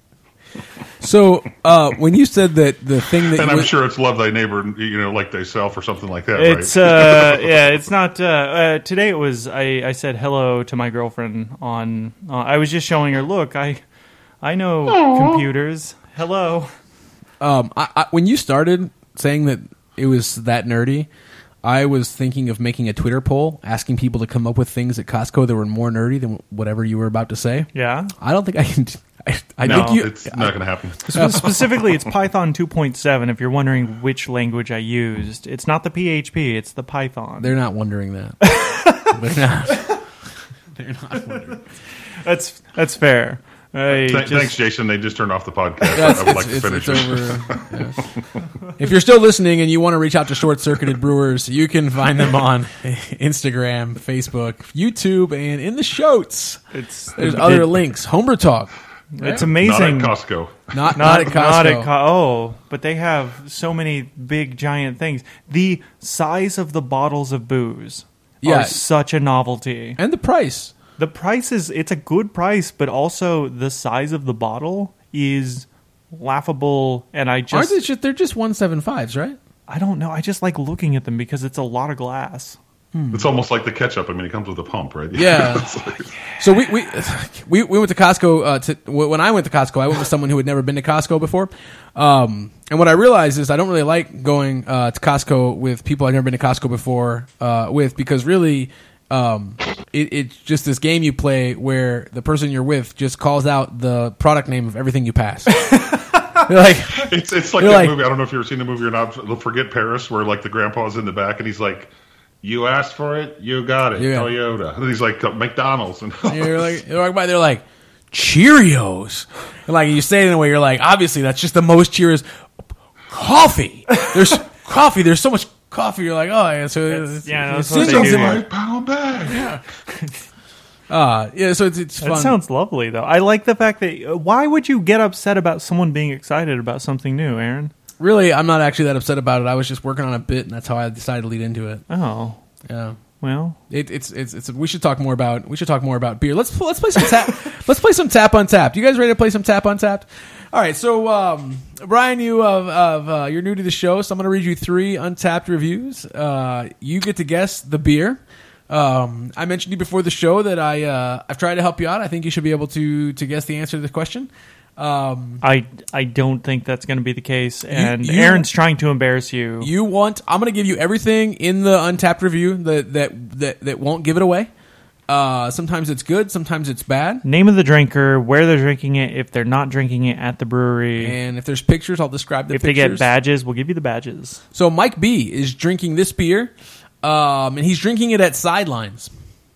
So uh, when you said that the thing that And you I'm was- sure it's love thy neighbor, you know, like thyself or something like that, It's right? uh yeah, it's not. Uh, uh, today it was. I, I said hello to my girlfriend on. Uh, I was just showing her. Look, I I know computers. Hello. um, I, I, when you started saying that it was that nerdy, I was thinking of making a Twitter poll asking people to come up with things at Costco that were more nerdy than whatever you were about to say. Yeah. I don't think I can. I, I No, think you. It's not going to happen. Spe- Specifically, it's Python two point seven. If you're wondering which language I used, it's not the P H P, it's the Python. They're not wondering that. They're not. They're not wondering. That's that's fair. I Th- just- Thanks, Jason. They just turned off the podcast. Yeah, I would like to it's, finish it's it. over. Yes. If you're still listening and you want to reach out to Short Circuited Brewers, you can find them on Instagram, Facebook, YouTube, and in the shows. It's There's it- other links. Homebrew Talk. It's Not amazing. at Costco. Not, not, Not, at Costco. not at Co- oh, but they have so many big giant things. The size of the bottles of booze Yeah. are such a novelty. And the price. The price is it's a good price, but also the size of the bottle is laughable. And I Aren't just they just, they're just one seventy-fives, right? I don't know. I just like looking at them because it's a lot of glass. It's almost like the ketchup. I mean, it comes with a pump, right? Yeah. It's like- So we we we, we went to Costco. Uh, to, when I went to Costco, I went with someone who had never been to Costco before. Um, and what I realized is I don't really like going uh, to Costco with people I've never been to Costco before uh, with because really um, it, it's just this game you play where the person you're with just calls out the product name of everything you pass. You're like, It's it's like You're that like- movie. I don't know if you've ever seen the movie or not. Forget Paris, where like the grandpa's in the back and he's like, "You asked for it, you got it, Yeah. Toyota." And he's like, "McDonald's." And you're like, you're like, they're like Cheerios. And like you say it in a way, you're like, obviously that's just the most Cheerios. Coffee. There's coffee. There's so much coffee. You're like, oh, yeah. So it's, yeah, no, it's that's what they singles do. in my- five pound bag. Uh, yeah. So it's it's That fun. sounds lovely, though. I like the fact that. uh, Why would you get upset about someone being excited about something new, Aaron? Really, I'm not actually that upset about it. I was just working on a bit, and that's how I decided to lead into it. Oh, Yeah. well. It, it's it's it's. We should talk more about. We should talk more about beer. Let's let's play some tap. let's play some tap untapped. You guys ready to play some tap untapped? All right. So, um, Brian, you of of uh, you're new to the show, so I'm going to read you three Untapped reviews. Uh, you get to guess the beer. Um, I mentioned to you before the show that I uh, I've tried to help you out. I think you should be able to to guess the answer to the question. Um, I, I don't think that's going to be the case, and you- Aaron's trying to embarrass you. You want? I'm going to give you everything in the Untapped review that that that, that won't give it away. Uh, sometimes it's good, sometimes it's bad. Name of the drinker, where they're drinking it, if they're not drinking it at the brewery. And if there's pictures, I'll describe the if pictures. they get badges, we'll give you the badges. So Mike B is drinking this beer, um, and he's drinking it at Sidelines.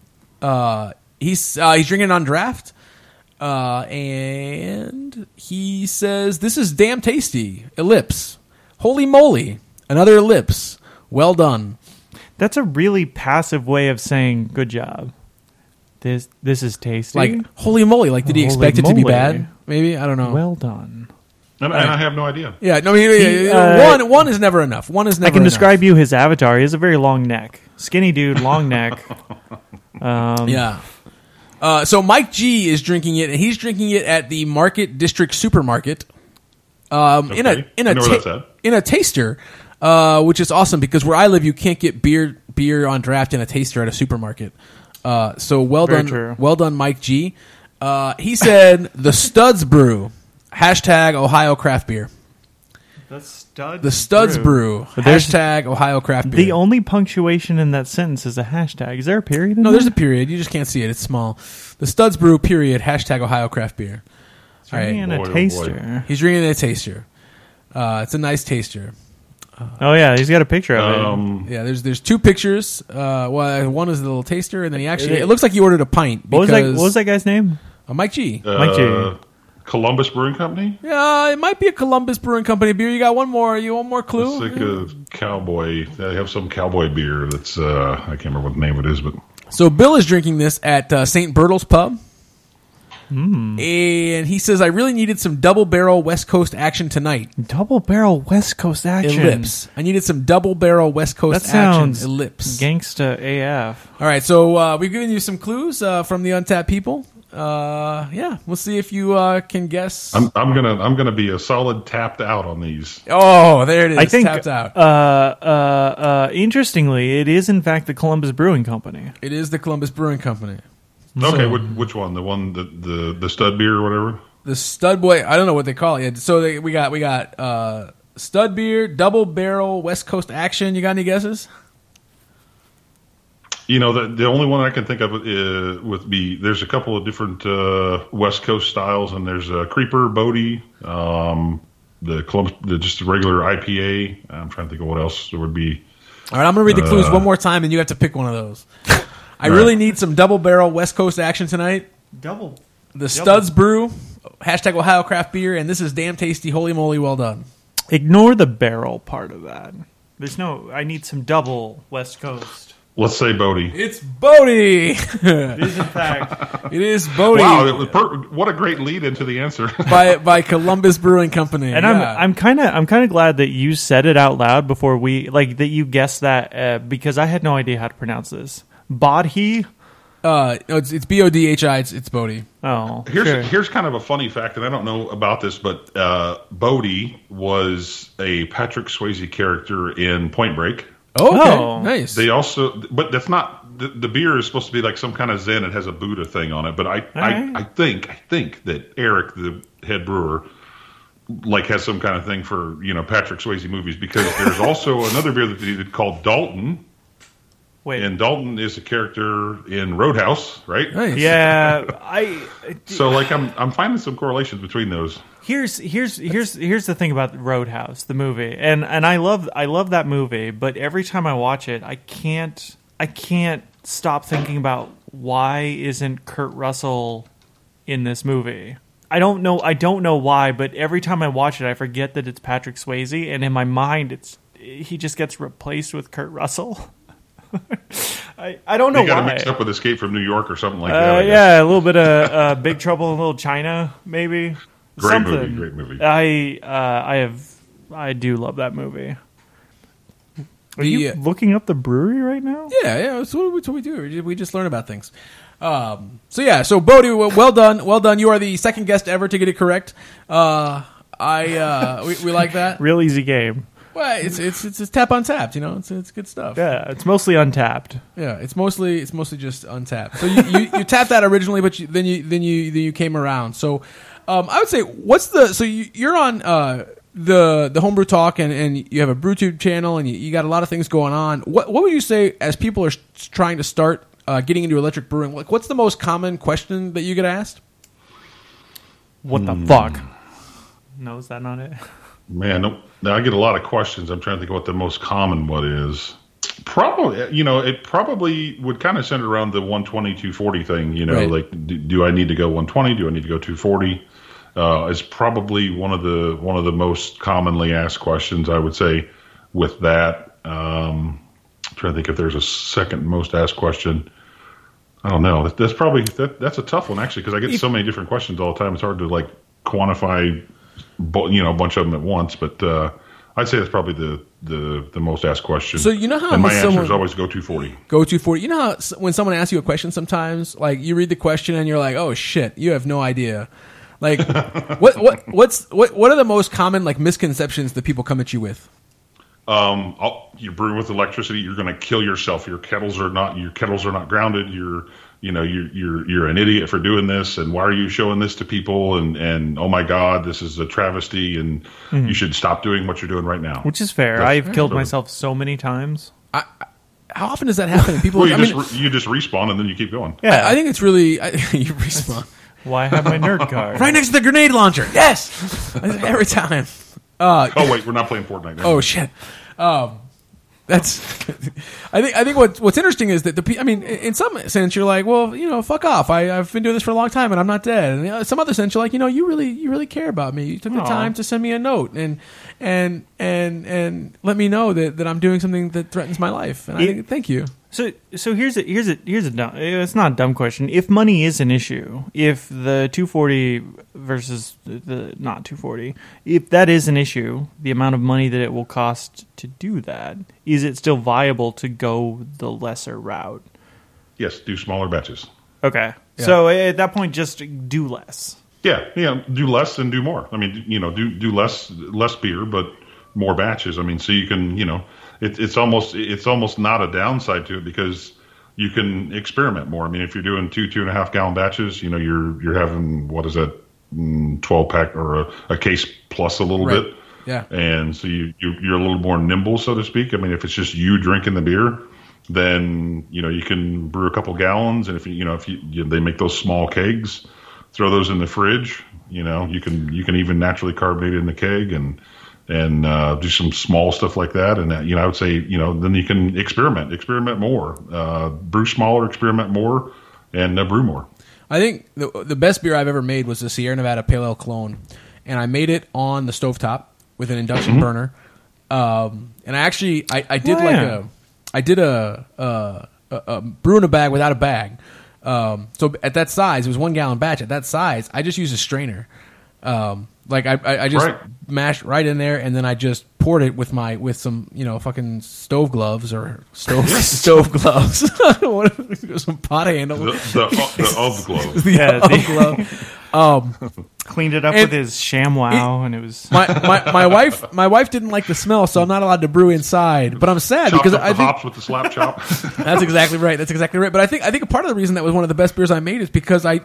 Uh, he's uh, he's drinking it on draft, uh, and he says this is damn tasty. Ellipse, holy moly, another ellipse. Well done. That's a really passive way of saying good job. This this is tasty. Like holy moly! Like did he Holy expect it to be moly. bad? Maybe I don't know. well done. And, and I have no idea. yeah, no. I mean, He, uh, uh, one one is never enough. One is never. I can enough. describe you his avatar. He has a very long neck, skinny dude, long neck. Um, Yeah. Uh, so Mike G is drinking it, and he's drinking it at the Market District Supermarket. Um, in a Okay. in I a know where that's at. in a taster, uh, which is awesome because where I live, you can't get beer beer on draft in a taster at a supermarket. Uh, so well Very done, true. well done, Mike G. Uh, he said the Studs Brew hashtag Ohio Craft Beer. The Studs. The Studs Brew, But there's- hashtag Ohio Craft Beer. The only punctuation in that sentence is a hashtag. Is there a period? In no, there's a there? period. You just can't see it. It's small. The Studs Brew period hashtag Ohio Craft Beer. All right. Drinking in Boy, a oh, taster. He's drinking a taster. Uh, it's a nice taster. Oh yeah, he's got a picture of it. Um, Yeah, there's there's two pictures. Uh, well, one is the little taster, and then he actually it looks like he ordered a pint. What was Because, that? What was that guy's name? Uh, Mike G. Mike G. uh, Columbus Brewing Company. Yeah, it might be a Columbus Brewing Company beer. You got one more. You want more clue? It's like a cowboy. They have some cowboy beer that's uh, I can't remember what the name of it is, but So Bill is drinking this at uh, Saint Bertle's Pub. Hmm. And he says, I really needed some double barrel West Coast action tonight. Double barrel West Coast action. Ellipse. I needed some double barrel West Coast That sounds action. Ellipse. gangsta A F. All right, so uh, we've given you some clues uh, from the Untapped people. Uh, yeah, we'll see if you uh, can guess. I'm I'm gonna I'm gonna be a solid tapped out on these. oh, there it is. I think. Tapped out. Uh, uh, uh, interestingly, it is in fact the Columbus Brewing Company. It is the Columbus Brewing Company. Okay, which, which one? The one that the the stud beer or whatever. The Stud Boy. I don't know what they call it. So they, we got we got uh, Stud Beer, Double Barrel, West Coast Action. You got any guesses? You know, the the only one I can think of uh, would be there's a couple of different uh, West Coast styles, and there's a Creeper, Bodie, um, the Columbus, the just the regular I P A. I'm trying to think of what else there would be. All right, I'm going to read the clues Uh, one more time, and you have to pick one of those. I Right. really need some double barrel West Coast action tonight. Double. The Studs Brew, hashtag Ohio Craft Beer, and this is damn tasty. Holy moly, well done. Ignore the barrel part of that. There's no. I need some double West Coast. Let's say Bodie. It's Bodie. It is in fact. It is Bodie. Wow, it was per- what a great lead into the answer. by by Columbus Brewing Company. And yeah. I'm I'm kind of I'm kind of glad that you said it out loud before we like that you guessed that uh, because I had no idea how to pronounce this. Bodhi. uh, no, it's it's B O D H I. It's it's Bodie. Oh, Here's sure. here's kind of a funny fact, and I don't know about this, but uh, Bodie was a Patrick Swayze character in Point Break. Oh, okay. Oh. Nice. They also, but that's not the, the beer is supposed to be like some kind of Zen. It has a Buddha thing on it, but I I, right. I think I think that Eric, the head brewer, like has some kind of thing for you know Patrick Swayze movies because there's also another beer that they did called Dalton. Wait. And Dalton is a character in Roadhouse, right? Nice. Yeah, I. So, like, I'm I'm finding some correlations between those. Here's here's here's here's the thing about Roadhouse, the movie, and and I love I love that movie, but every time I watch it, I can't I can't stop thinking about why isn't Kurt Russell in this movie? I don't know I don't know why, but every time I watch it, I forget that it's Patrick Swayze, and in my mind, it's he just gets replaced with Kurt Russell. I, I don't know You got to why. mix up with Escape from New York or something like Uh, that. I guess. yeah, a little bit of uh, Big Trouble in Little China, maybe. Great Something. movie, great movie. I uh, I have I do love that movie. Are The, you uh, looking up the brewery right now? Yeah, yeah. That's what, that's what we do. We just, we just learn about things. Um, so yeah, so Bodie, well well done, well done. You are the second guest ever to get it correct. Uh, I uh, we, we like that. Real easy game. Well, it's it's it's, it's tap untapped. You know, it's it's good stuff. Yeah, it's mostly untapped. Yeah, it's mostly it's mostly just untapped. So you, you, you tapped that originally, but you, then you then you then you came around. So um, I would say, what's the so you, you're on uh, the the Homebrew Talk, and, and you have a BrewTube channel, and you, you got a lot of things going on. What what would you say as people are trying to start uh, getting into electric brewing? Like, what's the most common question that you get asked? What Hmm. the fuck? No, is that not it? Man, no, now I get a lot of questions. I'm trying to think of what the most common one is. Probably, you know, it probably would kind of center around the one twenty, two forty thing. You know, Right. like, do, do I need to go one twenty? Do I need to go two forty? Uh, is probably one of the one of the most commonly asked questions, I would say. With that, um, I'm trying to think if there's a second most asked question. I don't know. That, that's probably that, that's a tough one actually because I get so many different questions all the time. It's hard to like quantify, bu- you know, a bunch of them at once. But uh, I'd say that's probably the, the, the most asked question. So you know how and my when answer is someone- always go two forty. Go to forty. You know how s- when someone asks you a question, sometimes like you read the question and you're like, "Oh shit, you have no idea." Like, what what what's what what are the most common like misconceptions that people come at you with? Um, I'll, you're brewing with electricity. You're going to kill yourself. Your kettles are not. Your kettles are not grounded. You're, you know, you're you're you're an idiot for doing this. And why are you showing this to people? And and oh my God, this is a travesty. And you should stop doing what you're doing right now. Which is fair. That's- I've killed so- myself so many times. I, I, how often does that happen? People, Well, you I just mean, re- you just respawn and then you keep going. Yeah. I, I think it's really I, you respawn Why I have my nerd card? right next to the grenade launcher. Yes, every time. Uh, Oh wait, we're not playing Fortnite now. oh shit. Um, that's. I think. I think what what's interesting is that the. pe- I mean, in some sense, you're like, well, you know, fuck off. I, I've been doing this for a long time, and I'm not dead. And in some other sense, you're like, you know, you really, you really care about me. You took the Aw. time to send me a note and and and and let me know that, that I'm doing something that threatens my life. And I It- think, thank you. So, so here's a here's a here's a dumb. It's not a dumb question. If money is an issue, if the two forty versus the, the not two forty, if that is an issue, the amount of money that it will cost to do that, is it still viable to go the lesser route? Yes, do smaller batches. Okay, Yeah. so at that point, just do less. Yeah, yeah, do less and do more. I mean, you know, do do less less beer, but more batches. I mean, so you can, you know, it, it's almost it's almost not a downside to it because you can experiment more. I mean, if you're doing two two and a half gallon batches, you know, you're you're having what is that, mm, twelve pack or a, a case plus a little Right. bit, Yeah. and so you, you you're a little more nimble, so to speak. I mean, if it's just you drinking the beer, then you know you can brew a couple gallons, and if you you know if you, you they make those small kegs, throw those in the fridge. You know you can you can even naturally carbonate it in the keg and and uh, do some small stuff like that. And that, you know I would say you know then you can experiment, experiment more, uh, brew smaller, experiment more, and uh, brew more. I think the the best beer I've ever made was the Sierra Nevada Pale Ale Clone, and I made it on the stovetop with an induction mm-hmm. burner. Um, and I actually I, I did oh, like yeah. a I did a, a, a, a brew in a bag without a bag. Um, so at that size, it was one gallon batch. At that size, I just used a strainer. Um, like I, I, I just right. mashed right in there, and then I just poured it with my with some you know fucking stove gloves or stove stove gloves, some pot handle, the, the, the of glove, the yeah, of glove. Um, cleaned it up with his ShamWow, it, and it was my, my my wife. My wife didn't like the smell, so I'm not allowed to brew inside. But I'm sad Chopped because up I the think hops with the slap chop. That's exactly right. That's exactly right. But I think I think a part of the reason that was one of the best beers I made is because I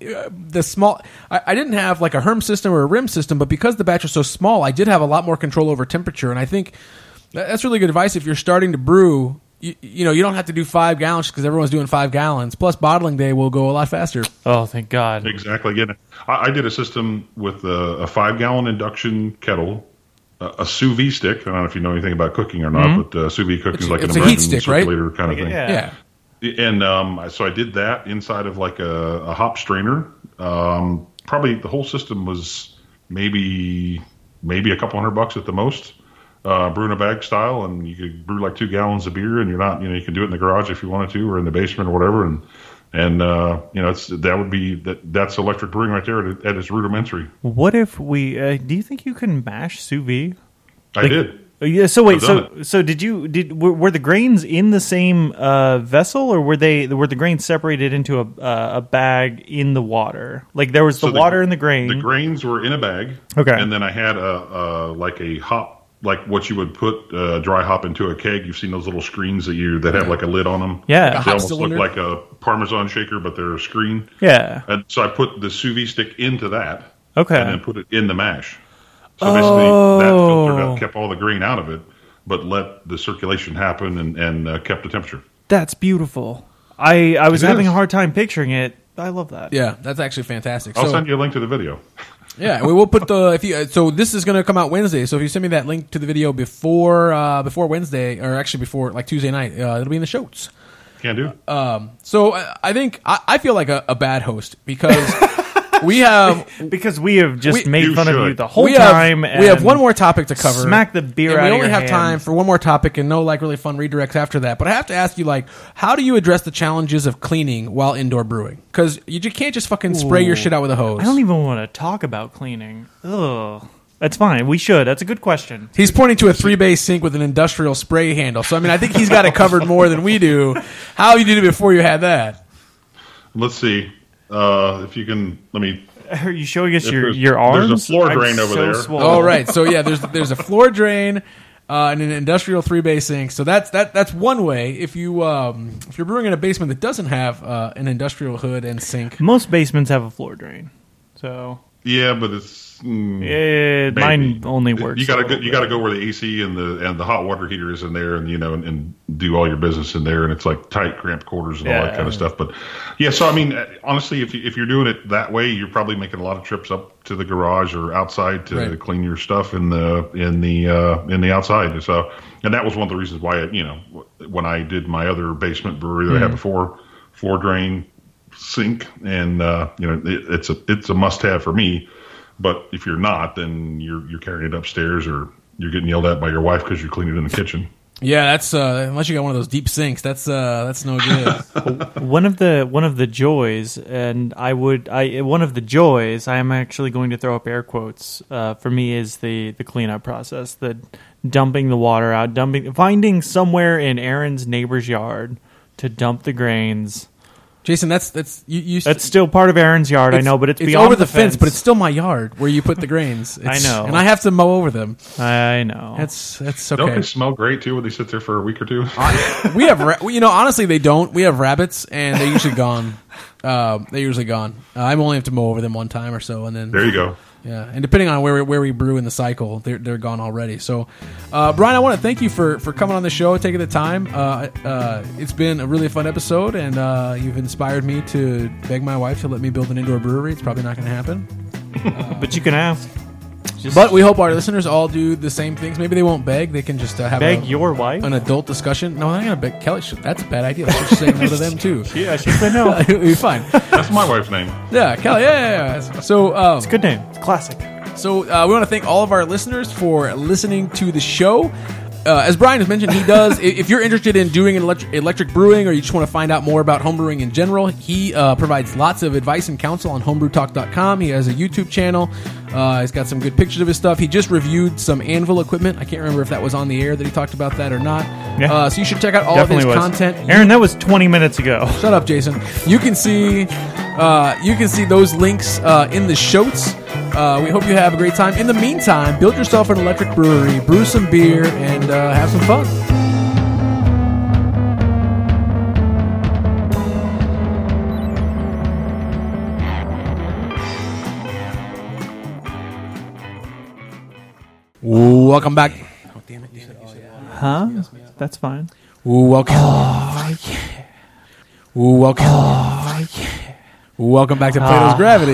the small I, I didn't have like a Herm system or a rim system, but because the batch was so small, I did have a lot more control over temperature. And I think that's really good advice if you're starting to brew. You, you know, you don't have to do five gallons because everyone's doing five gallons. Plus, bottling day will go a lot faster. Oh, thank God! Exactly. Again, I, I did a system with a, a five-gallon induction kettle, a, a sous vide stick. I don't know if you know anything about cooking or not, mm-hmm. but uh, sous vide cooking is like it's an a American heat stick, circulator right? kind of thing. Yeah. yeah. And um, so I did that inside of like a, a hop strainer. Um, probably the whole system was maybe maybe a couple hundred bucks at the most. Uh, brew in a bag style, and you could brew like two gallons of beer, and you're not, you know, you can do it in the garage if you wanted to, or in the basement or whatever, and and uh, you know, it's that would be that that's electric brewing right there at, at its rudimentary. What if we? Uh, do you think you can mash sous vide? I like, did. Yeah. So wait. So it. so did you? Did were, were the grains in the same uh, vessel, or were they were the grains separated into a uh, a bag in the water? Like there was the, so the water in the grain. The grains were in a bag. Okay. And then I had a, a like a hop. Like what you would put uh, dry hop into a keg. You've seen those little screens that you that have like a lid on them. Yeah, they almost look like a Parmesan shaker, but they're a screen. Yeah. And so I put the sous vide stick into that. Okay. And then put it in the mash. So oh. basically, that filtered out, kept all the grain out of it, but let the circulation happen and and uh, kept the temperature. That's beautiful. I I was It having is. a hard time picturing it. I love that. Yeah, that's actually fantastic. I'll so, send you a link to the video. Yeah, we will put the if you. So this is going to come out Wednesday. So if you send me that link to the video before uh, before Wednesday, or actually before like Tuesday night, uh, it'll be in the shows. Can do. Um, so I I think I, I feel like a, a bad host because we have Because we have just We- made You fun of should. you the whole we have time. we have and one more topic to cover. Smack the beer and out we of only your have hand. time for one more topic and no like really fun redirects after that. But I have to ask you, like, how do you address the challenges of cleaning while indoor brewing? Because you just can't just fucking spray your Ooh. shit out with a hose. I don't even want to talk about cleaning. Ugh. That's fine. We should. That's a good question. He's pointing to a three-bay sink with an industrial spray handle. So I mean, I think he's got it covered more than we do. How you did it before you had that? Let's see uh, if you can. Let me. Are you showing us If your, there's- your arms? there's a floor I'm drain over so there. swollen. Oh, right. So yeah, there's there's a floor drain uh, and an industrial three-bay sink. So that's that that's one way. If you um, if you're brewing in a basement that doesn't have uh, an industrial hood and sink, Most basements have a floor drain. So, Yeah, but it's. Mm, yeah, maybe. mine only works. You gotta a go, little you gotta bit. go where the A C and the and the hot water heater is in there, and you know, and, and do all your business in there, and it's like tight, cramped quarters and all Yeah. that kind of stuff. But yeah, so I mean, honestly, if you, if you're doing it that way, you're probably making a lot of trips up to the garage or outside to Right. clean your stuff in the in the uh, in the outside. So, and that was one of the reasons why I, you know, when I did my other basement brewery that I had before, floor drain, sink, and uh, you know, it, it's a it's a must have for me. But if you're not, then you're you're carrying it upstairs, or you're getting yelled at by your wife because you're cleaning it in the kitchen. yeah, that's uh, unless you got one of those deep sinks, that's uh, that's no good. One of the one of the joys, and I would I one of the joys I am actually going to throw up air quotes uh, for me is the the cleanup process, the dumping the water out, dumping finding somewhere in Aaron's neighbor's yard to dump the grains. Jason, that's that's you. you That's still part of Aaron's yard, I it's- know, but it's, it's beyond over the, the fence, but it's still my yard where you put the grains. It's- know. and I have to mow over them. I know. That's that's Don't okay. they smell great too when they sit there for a week or two? we have, ra- you know, honestly, they don't. We have rabbits, and they're usually gone. uh, they're usually gone. Uh, I only have to mow over them one time or so, and then There you go. yeah, and depending on where we, where we brew in the cycle, they're they're gone already. So, uh, Brian, I want to thank you for, for coming on the show, taking the time. Uh, uh, it's been a really fun episode, and uh, you've inspired me to beg my wife to let me build an indoor brewery. It's probably not going to happen, But you can ask. Just but we hope our listeners all do the same things. Maybe they won't beg; they can just uh, have beg a, your wife. an adult discussion. No, I'm not going to beg Kelly. Should, that's a bad idea. Let's just say no to them too. Yeah, she said no. It'll be fine. That's my wife's name. Yeah, Kelly. Yeah, yeah, yeah. So, um, It's a good name. It's classic. So uh, we want to thank all of our listeners for listening to the show. Uh, as Brian has mentioned, he does. If you're interested in doing an electric, electric brewing, or you just want to find out more about homebrewing in general, he uh, provides lots of advice and counsel on homebrew talk dot com. He has a YouTube channel. Uh, he's got some good pictures of his stuff. He just reviewed some Anvil equipment. I can't remember if that was on the air that he talked about that or not. Yeah. Uh, so you should check out all Definitely of his was. content. Aaron, that was twenty minutes ago. Shut up, Jason. You can see, uh, you can see those links uh, in the shows. Uh, we hope you have a great time. In the meantime, build yourself an electric brewery, brew some beer, and uh, have some fun. Welcome back. Oh, damn it. Damn it. You said, Huh? That's fine. welcome. Oh, yeah. Welcome. Oh, yeah. Welcome back to Plato's Gravity.